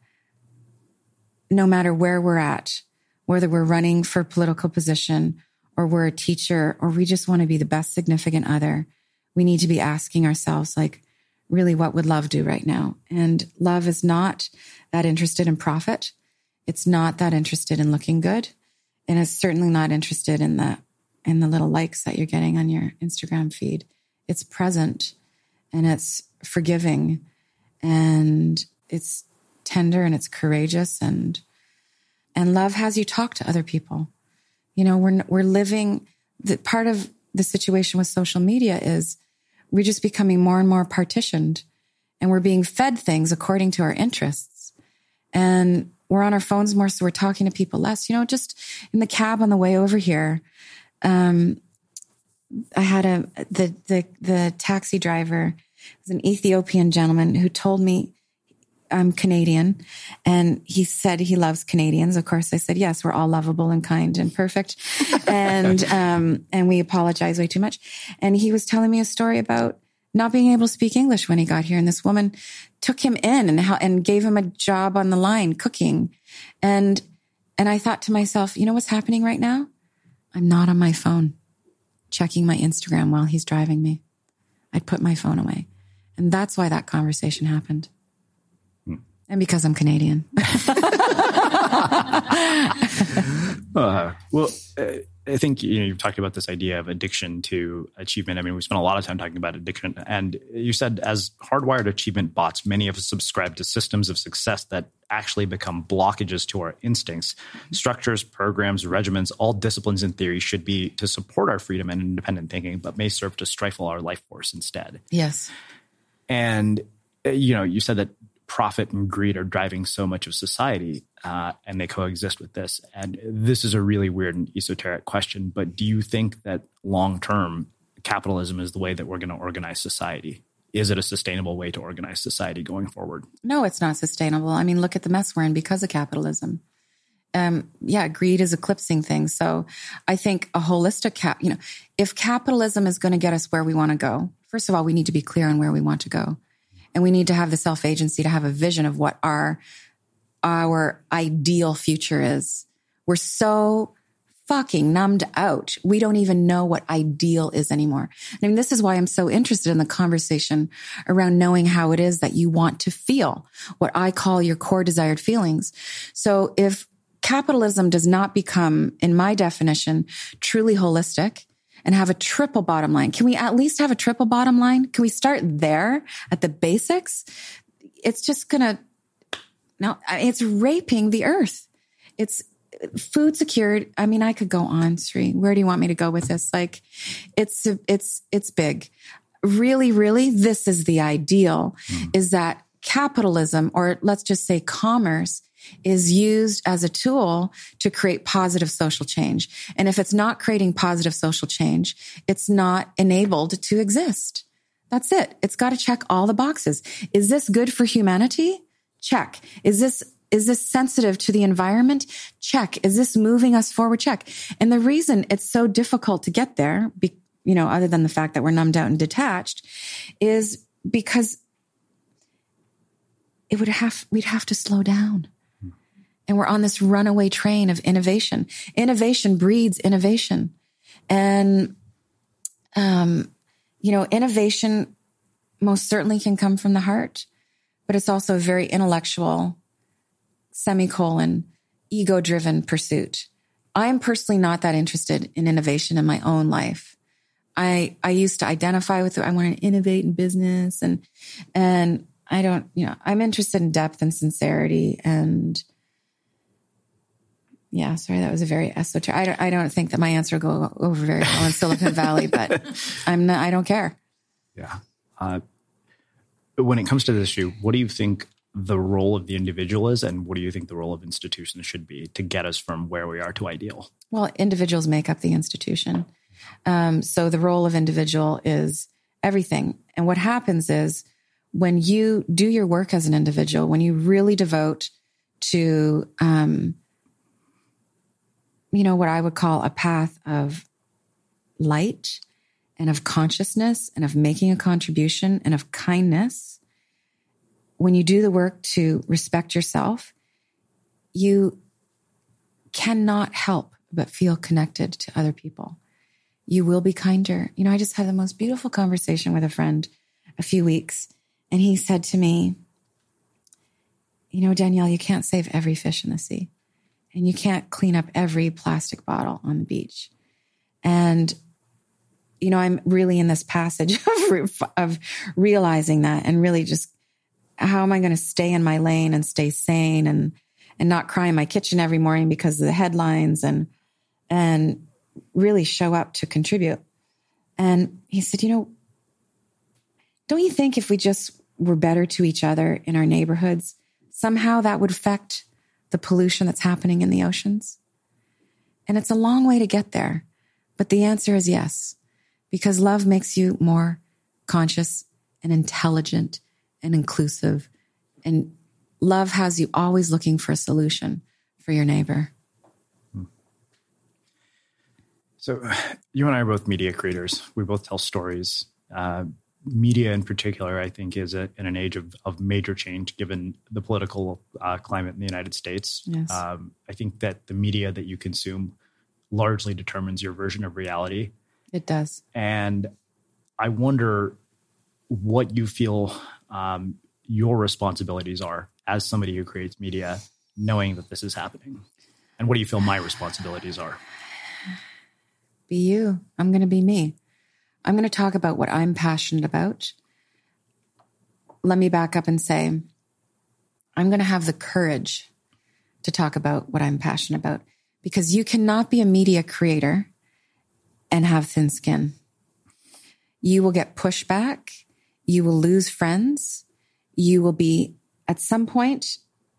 B: no matter where we're at, whether we're running for political position or we're a teacher or we just want to be the best significant other, we need to be asking ourselves, like, really, what would love do right now? And love is not that interested in profit. It's not that interested in looking good. And it's certainly not interested in the in the little likes that you're getting on your Instagram feed. It's present and it's forgiving and it's tender and it's courageous, and and love has you talk to other people. You know, we're we're living, the part of the situation with social media is we're just becoming more and more partitioned, and we're being fed things according to our interests. And we're on our phones more, so we're talking to people less. You know, just in the cab on the way over here, um, I had a the the the taxi driver was an Ethiopian gentleman who told me I'm Canadian, and he said he loves Canadians. Of course, I said, yes, we're all lovable and kind and perfect. And, um, and we apologize way too much. And he was telling me a story about not being able to speak English when he got here. And this woman took him in and how, and gave him a job on the line cooking. And, and I thought to myself, you know what's happening right now? I'm not on my phone checking my Instagram while he's driving me. I'd put my phone away. And that's why that conversation happened. And because I'm Canadian.
C: uh, well, uh, I think you know, you've talked about this idea of addiction to achievement. I mean, we spent a lot of time talking about addiction. And you said as hardwired achievement bots, many of us subscribe to systems of success that actually become blockages to our instincts. Structures, programs, regimens, all disciplines in theory should be to support our freedom and independent thinking, but may serve to stifle our life force instead.
B: Yes.
C: And, you know, you said that profit and greed are driving so much of society, uh, and they coexist with this. And this is a really weird and esoteric question, but do you think that long-term capitalism is the way that we're going to organize society? Is it a sustainable way to organize society going forward?
B: No, it's not sustainable. I mean, look at the mess we're in because of capitalism. Um, yeah, greed is eclipsing things. So I think a holistic cap, you know, if capitalism is going to get us where we want to go, first of all, we need to be clear on where we want to go. And we need to have the self-agency to have a vision of what our, our ideal future is. We're so fucking numbed out. We don't even know what ideal is anymore. I mean, this is why I'm so interested in the conversation around knowing how it is that you want to feel, what I call your core desired feelings. So if capitalism does not become, in my definition, truly holistic, and have a triple bottom line. Can we at least have a triple bottom line? Can we start there at the basics? It's just going to, no, it's raping the earth. It's food secured. I mean, I could go on, Sri. Where do you want me to go with this? Like, it's, it's, it's big. Really, really, this is the ideal, mm. is that capitalism, or let's just say commerce, is used as a tool to create positive social change. And if it's not creating positive social change, it's not enabled to exist. That's it. It's got to check all the boxes. Is this good for humanity? Check. Is this, is this sensitive to the environment? Check. Is this moving us forward? Check. And the reason it's so difficult to get there, be, you know, other than the fact that we're numbed out and detached, is because it would have, we'd have to slow down. And we're on this runaway train of innovation. Innovation breeds innovation. And, um, you know, innovation most certainly can come from the heart, but it's also a very intellectual, semicolon, ego-driven pursuit. I am personally not that interested in innovation in my own life. I, I used to identify with it. I want to innovate in business, and, and I don't, you know, I'm interested in depth and sincerity, and yeah, sorry, that was a very esoteric. I don't, I don't think that my answer will go over very well in Silicon Valley, but I'm not, I don't care.
C: Yeah. Uh, when it comes to this issue, what do you think the role of the individual is, and what do you think the role of institutions should be to get us from where we are to ideal?
B: Well, individuals make up the institution. Um, so the role of individual is everything. And what happens is when you do your work as an individual, when you really devote to, um, you know, what I would call a path of light and of consciousness and of making a contribution and of kindness, when you do the work to respect yourself, you cannot help but feel connected to other people. You will be kinder. You know, I just had the most beautiful conversation with a friend a few weeks, and he said to me, you know, Danielle, you can't save every fish in the sea, and you can't clean up every plastic bottle on the beach. And, you know, I'm really in this passage of, of realizing that, and really just, how am I going to stay in my lane and stay sane and, and not cry in my kitchen every morning because of the headlines, and, and really show up to contribute. And he said, you know, don't you think if we just were better to each other in our neighborhoods, somehow that would affect the pollution that's happening in the oceans? And it's a long way to get there, but the answer is yes, because love makes you more conscious and intelligent and inclusive, and love has you always looking for a solution for your neighbor.
C: So you and I are both media creators. We both tell stories. Uh, media in particular, I think, is a, in an age of, of major change given the political uh, climate in the United States.
B: Yes.
C: Um, I think that the media that you consume largely determines your version of reality.
B: It does.
C: And I wonder what you feel um, your responsibilities are as somebody who creates media, knowing that this is happening. And what do you feel my responsibilities are?
B: Be you. I'm going to be me. I'm going to talk about what I'm passionate about. Let me back up and say, I'm going to have the courage to talk about what I'm passionate about, because you cannot be a media creator and have thin skin. You will get pushback. You will lose friends. You will be, at some point,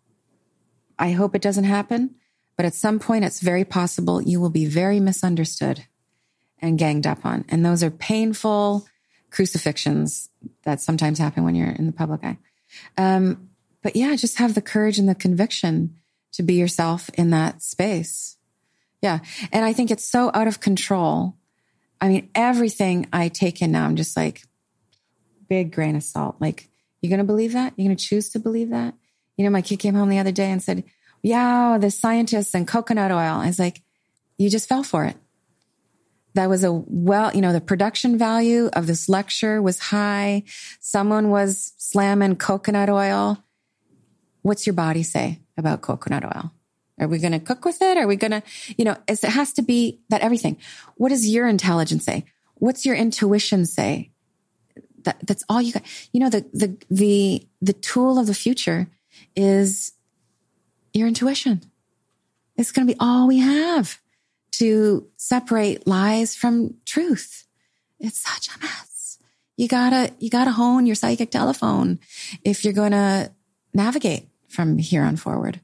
B: I hope it doesn't happen, but at some point it's very possible you will be very misunderstood and ganged up on. And those are painful crucifixions that sometimes happen when you're in the public eye. Um, but yeah, just have the courage and the conviction to be yourself in that space. Yeah. And I think it's so out of control. I mean, everything I take in now, I'm just like, big grain of salt. Like, you're going to believe that? You're going to choose to believe that? You know, my kid came home the other day and said, yeah, the scientists and coconut oil. I was like, you just fell for it. That was a, well, you know, the production value of this lecture was high. Someone was slamming coconut oil. What's your body say about coconut oil? Are we going to cook with it? Are we going to, you know, it has to be that everything. What does your intelligence say? What's your intuition say? That, that's all you got. You know, the, the, the, the tool of the future is your intuition. It's going to be all we have to separate lies from truth. It's such a mess. You gotta, you gotta hone your psychic telephone if you're going to navigate from here on forward.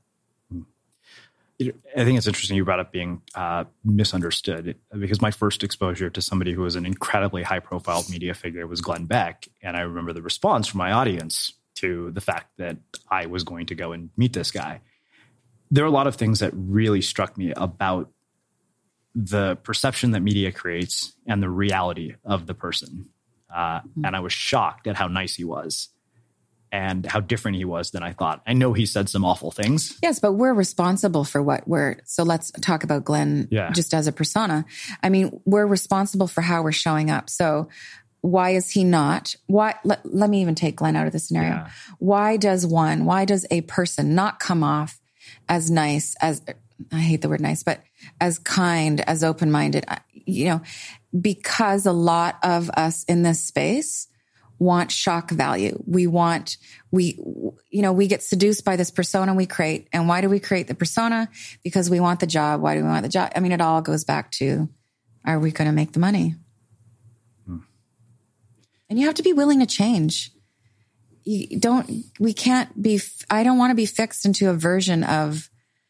C: I think it's interesting you brought up being uh, misunderstood, because my first exposure to somebody who was an incredibly high-profile media figure was Glenn Beck. And I remember the response from my audience to the fact that I was going to go and meet this guy. There are a lot of things that really struck me about the perception that media creates and the reality of the person. Uh, mm-hmm. And I was shocked at how nice he was and how different he was than I thought. I know he said some awful things.
B: Yes, but we're responsible for what we're, so let's talk about Glenn yeah. just as a persona. I mean, we're responsible for how we're showing up. So why is he not, why, let, let me even take Glenn out of the scenario. Yeah. Why does one, why does a person not come off as nice as, I hate the word nice, but as kind, as open-minded, you know, because a lot of us in this space want shock value. We want, we, you know, we get seduced by this persona we create. And why do we create the persona? Because we want the job. Why do we want the job? I mean, it all goes back to, are we going to make the money? Hmm. And you have to be willing to change. You don't, we can't be, I don't want to be fixed into a version of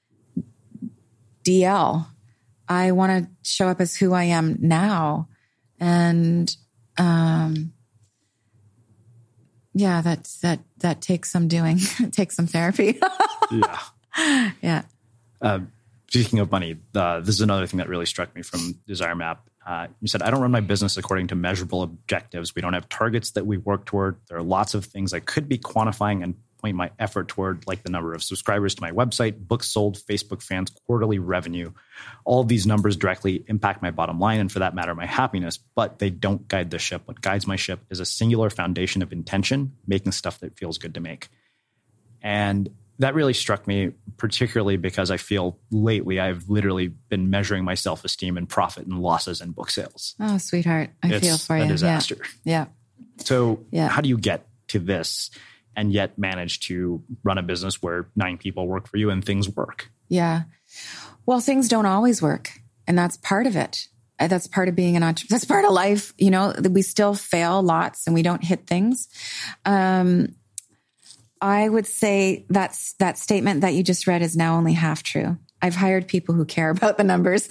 B: D L. I want to show up as who I am now. And, um, Yeah, that, that, that takes some doing. It takes some therapy.
C: yeah.
B: Yeah.
C: Uh, speaking of money, uh, this is another thing that really struck me from Desire Map. Uh, you said, I don't run my business according to measurable objectives. We don't have targets that we work toward. There are lots of things I could be quantifying and point my effort toward, like the number of subscribers to my website, books sold, Facebook fans, quarterly revenue. All of these numbers directly impact my bottom line and, for that matter, my happiness, but they don't guide the ship. What guides my ship is a singular foundation of intention, making stuff that feels good to make. And that really struck me, particularly because I feel lately I've literally been measuring my self-esteem in profit and losses and book sales.
B: Oh, sweetheart. I
C: it's
B: feel for you.
C: It's a disaster.
B: Yeah. yeah.
C: So
B: yeah.
C: how do you get to this and yet manage to run a business where nine people work for you and things work?
B: Yeah. Well, things don't always work. And that's part of it. That's part of being an entrepreneur. That's part of life. You know, we still fail lots and we don't hit things. Um, I would say that's that statement that you just read is now only half true. I've hired people who care about the numbers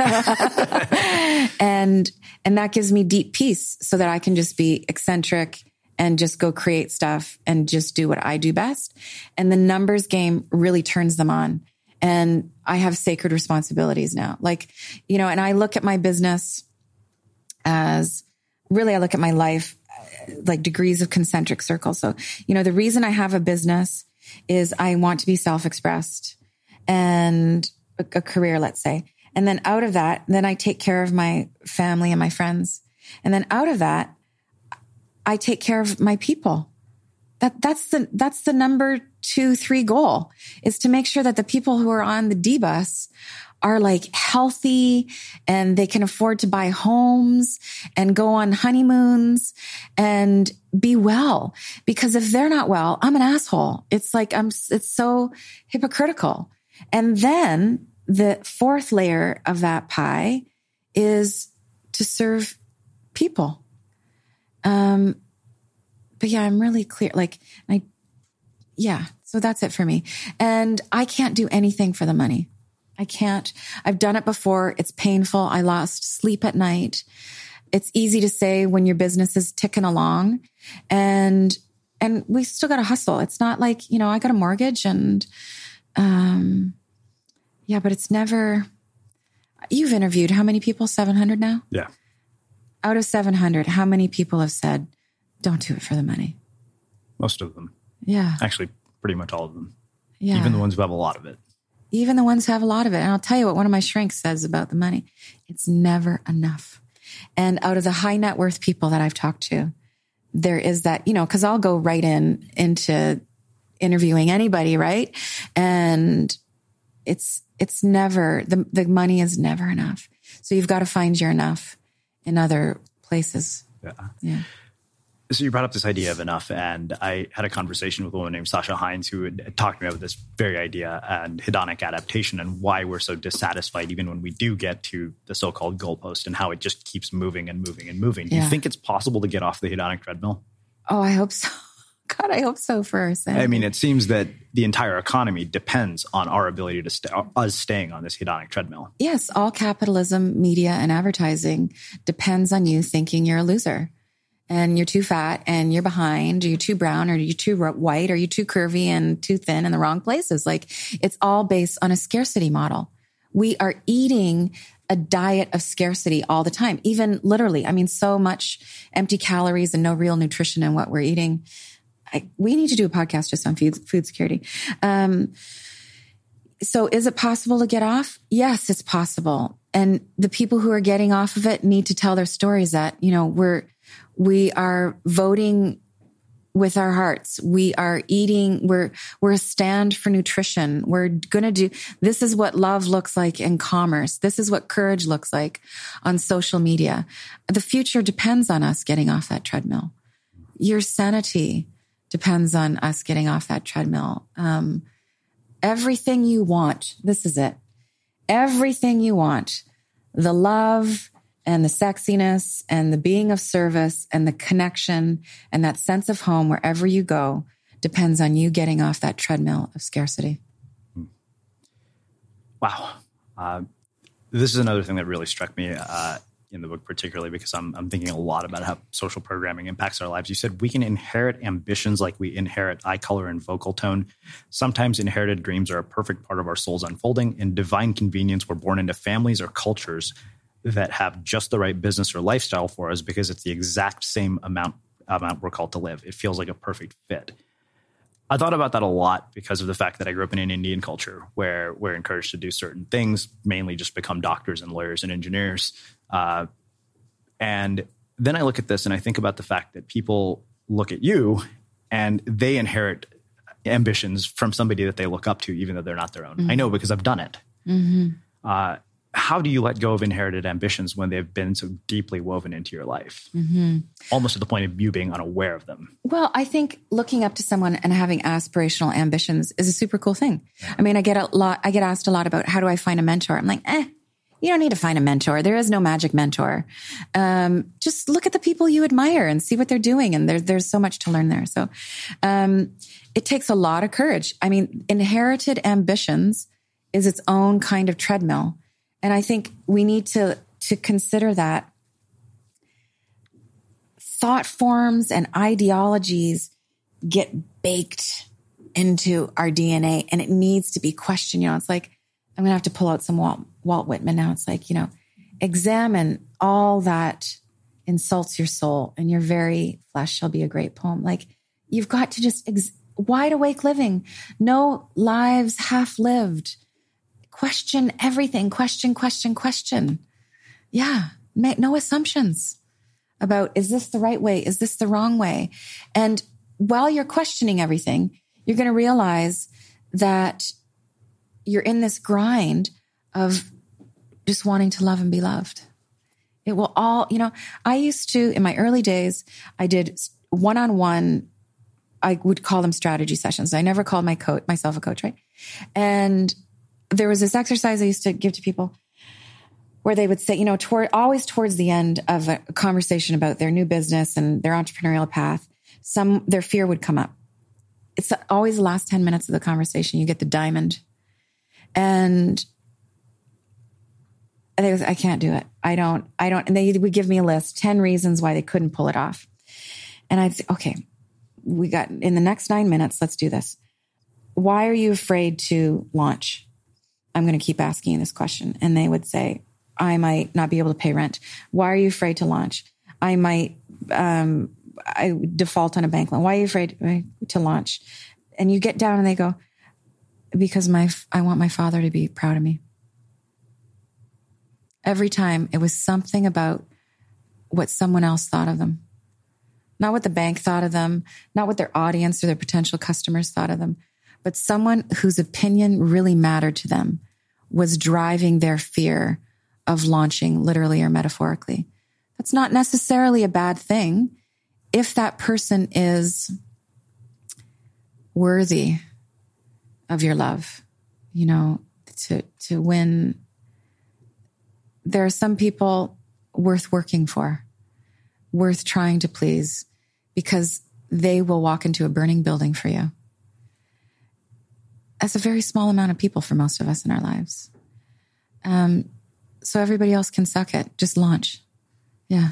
B: and, and that gives me deep peace so that I can just be eccentric and just go create stuff and just do what I do best. And the numbers game really turns them on. And I have sacred responsibilities now. Like, you know, and I look at my business as really, I look at my life like degrees of concentric circles. So, you know, the reason I have a business is I want to be self-expressed and a, a career, let's say. And then out of that, then I take care of my family and my friends. And then out of that, I take care of my people. That that's the, that's the number two, three goal is to make sure that the people who are on the D bus are like healthy and they can afford to buy homes and go on honeymoons and be well. Because if they're not well, I'm an asshole. It's like, I'm, it's so hypocritical. And then the fourth layer of that pie is to serve people. Um, but yeah, I'm really clear. Like, I, yeah, so that's it for me. And I can't do anything for the money. I can't. I've done it before. It's painful. I lost sleep at night. It's easy to say when your business is ticking along and, and we still got to hustle. It's not like, you know, I got a mortgage and, um, yeah, but it's never, you've interviewed how many people? seven hundred now?
C: Yeah.
B: Out of seven hundred, how many people have said, don't do it for the money?
C: Most of them.
B: Yeah.
C: Actually, pretty much all of them.
B: Yeah.
C: Even the ones who have a lot of it.
B: Even the ones who have a lot of it. And I'll tell you what one of my shrinks says about the money. It's never enough. And out of the high net worth people that I've talked to, there is that, you know, because I'll go right in into interviewing anybody, right? And it's it's never, the, the money is never enough. So you've got to find your enough in other places.
C: Yeah.
B: Yeah.
C: So you brought up this idea of enough, and I had a conversation with a woman named Sasha Hines who had talked to me about this very idea and hedonic adaptation and why we're so dissatisfied even when we do get to the so-called goalpost and how it just keeps moving and moving and moving. Do
B: yeah.
C: you think it's possible to get off the hedonic treadmill?
B: Oh, I hope so. God, I hope so for us.
C: I mean, it seems that the entire economy depends on our ability to st- us staying on this hedonic treadmill.
B: Yes, all capitalism, media, and advertising depends on you thinking you're a loser. And you're too fat and you're behind, or you're too brown, or you're too white, or you're too curvy and too thin in the wrong places. Like it's all based on a scarcity model. We are eating a diet of scarcity all the time, even literally. I mean, so much empty calories and no real nutrition in what we're eating. I, we need to do a podcast just on food, food security. Um, so is it possible to get off? Yes, it's possible. And the people who are getting off of it need to tell their stories that, you know, we're, we are voting with our hearts. We are eating. We're, we're a stand for nutrition. We're going to do, this is what love looks like in commerce. This is what courage looks like on social media. The future depends on us getting off that treadmill. Your sanity depends on us getting off that treadmill. Um, everything you want, this is it. Everything you want, the love and the sexiness and the being of service and the connection and that sense of home wherever you go depends on you getting off that treadmill of scarcity.
C: Wow. Uh, this is another thing that really struck me. Uh, in the book, particularly because I'm, I'm thinking a lot about how social programming impacts our lives. You said we can inherit ambitions like we inherit eye color and vocal tone. Sometimes inherited dreams are a perfect part of our soul's unfolding. In divine convenience, we're born into families or cultures that have just the right business or lifestyle for us because it's the exact same amount amount we're called to live. It feels like a perfect fit. I thought about that a lot because of the fact that I grew up in an Indian culture where we're encouraged to do certain things, mainly just become doctors and lawyers and engineers. Uh, and then I look at this and I think about the fact that people look at you and they inherit ambitions from somebody that they look up to, even though they're not their own. Mm-hmm. I know because I've done it. Mm-hmm. Uh, how do you let go of inherited ambitions when they've been so deeply woven into your life? Mm-hmm. Almost to the point of you being unaware of them.
K: Well, I think looking up to someone and having aspirational ambitions is a super cool thing. Yeah. I mean, I get a lot, I get asked a lot about how do I find a mentor? I'm like, eh, you don't need to find a mentor. There is no magic mentor. Um, just look at the people you admire and see what they're doing. And there, there's so much to learn there. So um, it takes a lot of courage. I mean, inherited ambitions is its own kind of treadmill. And I think we need to, to consider that thought forms and ideologies get baked into our D N A and it needs to be questioned. You know, it's like, I'm going to have to pull out some Walt, Walt Whitman now. It's like, you know, examine all that insults your soul and your very flesh shall be a great poem. Like you've got to just ex- wide awake living, no lives half lived. Question everything. Question, question, question. Yeah. Make no assumptions about, is this the right way? Is this the wrong way? And while you're questioning everything, you're going to realize that you're in this grind of just wanting to love and be loved. It will all, you know, I used to, in my early days, I did one-on-one, I would call them strategy sessions. I never called my coach, myself a coach, right? And there was this exercise I used to give to people where they would say, you know, toward, always towards the end of a conversation about their new business and their entrepreneurial path, some, their fear would come up. It's always the last ten minutes of the conversation. You get the diamond and they was, I can't do it. I don't, I don't, and they would give me a list, ten reasons why they couldn't pull it off. And I'd say, okay, we got in the next nine minutes, let's do this. Why are you afraid to launch? I'm going to keep asking you this question. And they would say, I might not be able to pay rent. Why are you afraid to launch? I might um, I default on a bank loan. Why are you afraid to launch? And you get down and they go, because my I want my father to be proud of me. Every time it was something about what someone else thought of them. Not what the bank thought of them, not what their audience or their potential customers thought of them, but someone whose opinion really mattered to them was driving their fear of launching, literally or metaphorically. That's not necessarily a bad thing if that person is worthy of your love, you know, to, to win. There are some people worth working for, worth trying to please, because they will walk into a burning building for you. That's a very small amount of people for most of us in our lives. Um, so everybody else can suck it. Just launch. Yeah.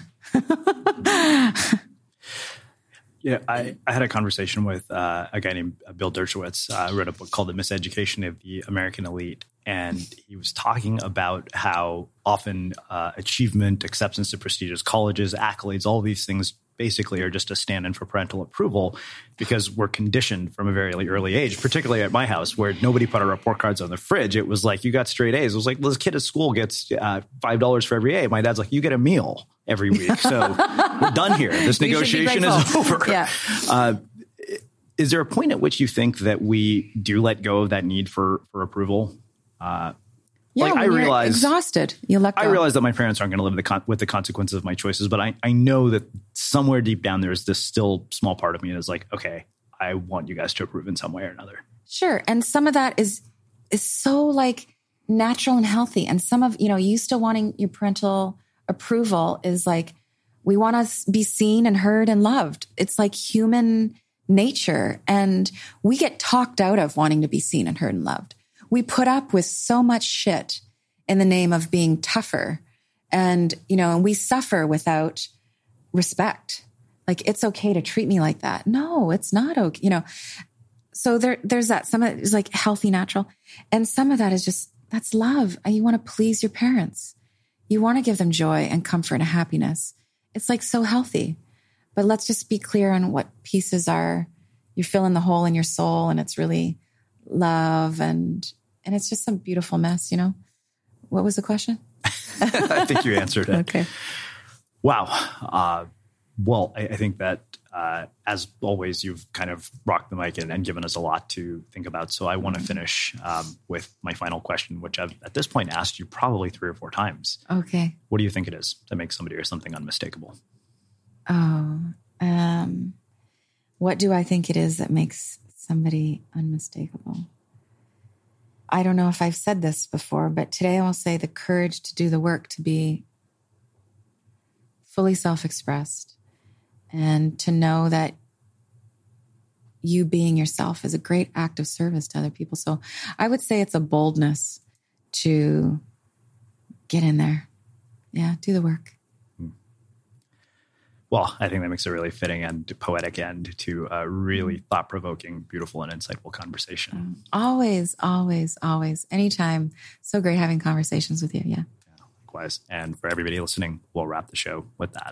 C: Yeah, I, I had a conversation with uh, a guy named Bill Dershowitz. I uh, wrote a book called The Miseducation of the American Elite. And he was talking about how often uh, achievement, acceptance to prestigious colleges, accolades, all these things basically are just a stand-in for parental approval because we're conditioned from a very early age, particularly at my house where nobody put our report cards on the fridge. It was like, you got straight A's. It was like, well, this kid at school gets uh, five dollars for every A. My dad's like, you get a meal every week. So we're done here. This negotiation is over.
K: Yeah.
C: Uh, is there a point at which you think that we do let go of that need for, for approval? Uh,
K: yeah,
C: like
K: when
C: I
K: you're
C: realize,
K: exhausted, you let go.
C: I realize that my parents aren't going to live with the, con- with the consequences of my choices, but I, I know that somewhere deep down there is this still small part of me that is like, okay, I want you guys to approve in some way or another.
K: Sure. And some of that is is so like natural and healthy. And some of, you know, you still wanting your parental approval is like, we want to be seen and heard and loved. It's like human nature. And we get talked out of wanting to be seen and heard and loved. We put up with so much shit in the name of being tougher And, you know, and we suffer without respect. Like, it's okay to treat me like that. No, it's not okay. You know, so there, there's that. Some of it is like healthy, natural. And some of that is just, that's love. You want to please your parents. You want to give them joy and comfort and happiness. It's like so healthy. But let's just be clear on what pieces are. You're filling the hole in your soul, and it's really love. And, and it's just some beautiful mess, you know? What was the question?
C: I think you answered it.
K: Okay.
C: Wow. Uh, well, I, I think that uh, as always, you've kind of rocked the mic and, and given us a lot to think about. So I want to finish um, with my final question, which I've at this point asked you probably three or four times.
K: Okay.
C: What do you think it is that makes somebody or something unmistakable?
K: Oh, um, what do I think it is that makes somebody unmistakable? I don't know if I've said this before, but today I will say the courage to do the work, to be fully self-expressed, and to know that you being yourself is a great act of service to other people. So I would say it's a boldness to get in there. Yeah, do the work.
C: Well, I think that makes a really fitting and poetic end to a really thought-provoking, beautiful, and insightful conversation.
K: Always, always, always. Anytime. So great having conversations with you. Yeah.
C: yeah. Likewise. And for everybody listening, we'll wrap the show with that.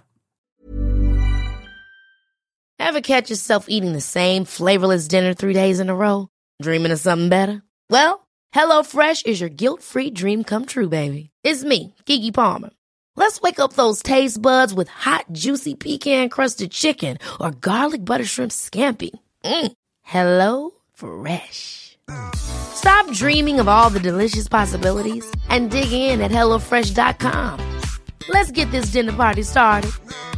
I: Ever catch yourself eating the same flavorless dinner three days in a row? Dreaming of something better? Well, HelloFresh is your guilt-free dream come true, baby. It's me, Keke Palmer. Let's wake up those taste buds with hot, juicy pecan-crusted chicken or garlic butter shrimp scampi. Mm. Hello Fresh. Stop dreaming of all the delicious possibilities and dig in at hello fresh dot com. Let's get this dinner party started.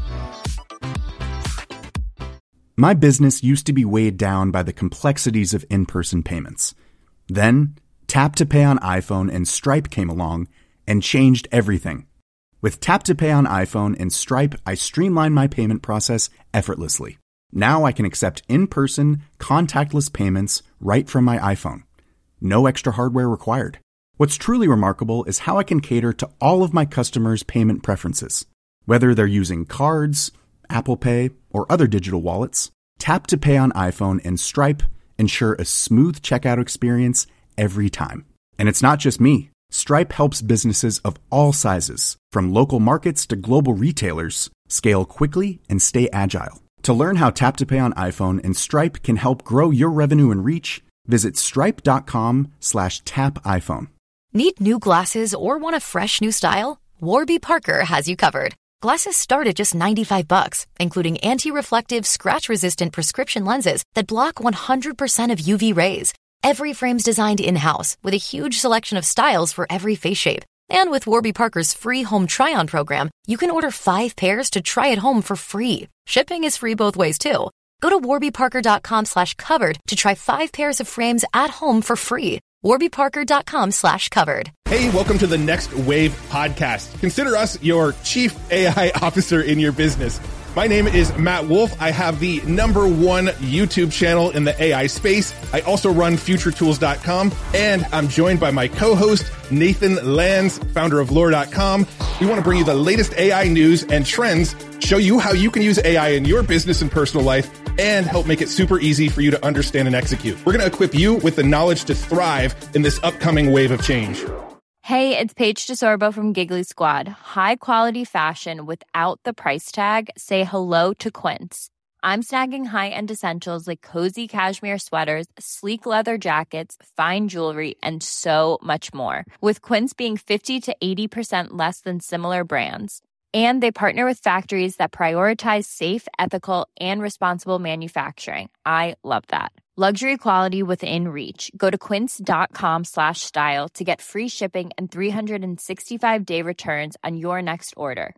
G: My business used to be weighed down by the complexities of in-person payments. Then, Tap to Pay on iPhone and Stripe came along and changed everything. With Tap to Pay on iPhone and Stripe, I streamlined my payment process effortlessly. Now I can accept in-person, contactless payments right from my iPhone. No extra hardware required. What's truly remarkable is how I can cater to all of my customers' payment preferences. Whether they're using cards, Apple Pay, or other digital wallets, Tap to Pay on iPhone and Stripe ensure a smooth checkout experience every time. And it's not just me. Stripe helps businesses of all sizes, from local markets to global retailers, scale quickly and stay agile. To learn how Tap to Pay on iPhone and Stripe can help grow your revenue and reach, visit stripe.com slash tap iPhone.
L: Need new glasses or want a fresh new style? Warby Parker has you covered. Glasses start at just ninety-five bucks, including anti-reflective, scratch-resistant prescription lenses that block one hundred percent of U V rays. Every frame's designed in-house with a huge selection of styles for every face shape. And with Warby Parker's free home try-on program, you can order five pairs to try at home for free. Shipping is free both ways, too. Go to warbyparker.com slash covered to try five pairs of frames at home for free. warbyparker.com slash covered.
M: Hey, welcome to the Next Wave podcast. Consider us your chief A I officer in your business. My name is Matt Wolf. I have the number one YouTube channel in the A I space. I also run future tools dot com, and I'm joined by my co-host, Nathan Lands, founder of lore dot com. We want to bring you the latest A I news and trends, show you how you can use A I in your business and personal life, and help make it super easy for you to understand and execute. We're going to equip you with the knowledge to thrive in this upcoming wave of change.
N: Hey, it's Paige DeSorbo from Giggly Squad. High quality fashion without the price tag. Say hello to Quince. I'm snagging high-end essentials like cozy cashmere sweaters, sleek leather jackets, fine jewelry, and so much more. With Quince being fifty to eighty percent less than similar brands. And they partner with factories that prioritize safe, ethical, and responsible manufacturing. I love that. Luxury quality within reach. Go to quince.com slash style to get free shipping and three sixty-five day returns on your next order.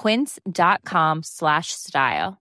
N: Quince.com slash style.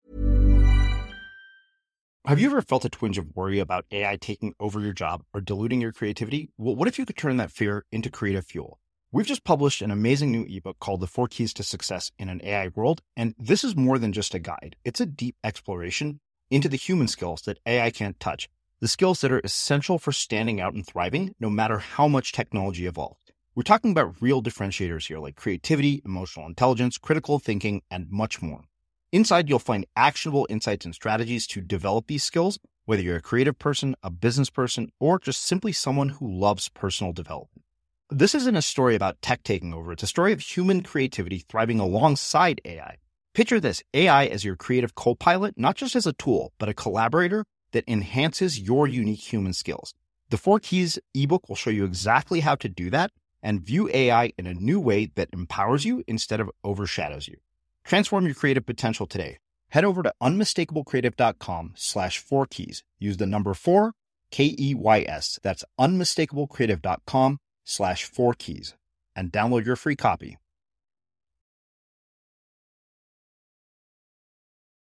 A: Have you ever felt a twinge of worry about A I taking over your job or diluting your creativity? Well, what if you could turn that fear into creative fuel? We've just published an amazing new ebook called The Four Keys to Success in an A I World, and this is more than just a guide. It's a deep exploration into the human skills that A I can't touch, the skills that are essential for standing out and thriving, no matter how much technology evolved. We're talking about real differentiators here like creativity, emotional intelligence, critical thinking, and much more. Inside, you'll find actionable insights and strategies to develop these skills, whether you're a creative person, a business person, or just simply someone who loves personal development. This isn't a story about tech taking over. It's a story of human creativity thriving alongside A I. Picture this, A I as your creative co-pilot, not just as a tool, but a collaborator that enhances your unique human skills. The Four Keys ebook will show you exactly how to do that and view A I in a new way that empowers you instead of overshadows you. Transform your creative potential today. Head over to unmistakablecreative.com slash four keys. Use the number four, K E Y S. That's unmistakablecreative.com slash four keys and download your free copy.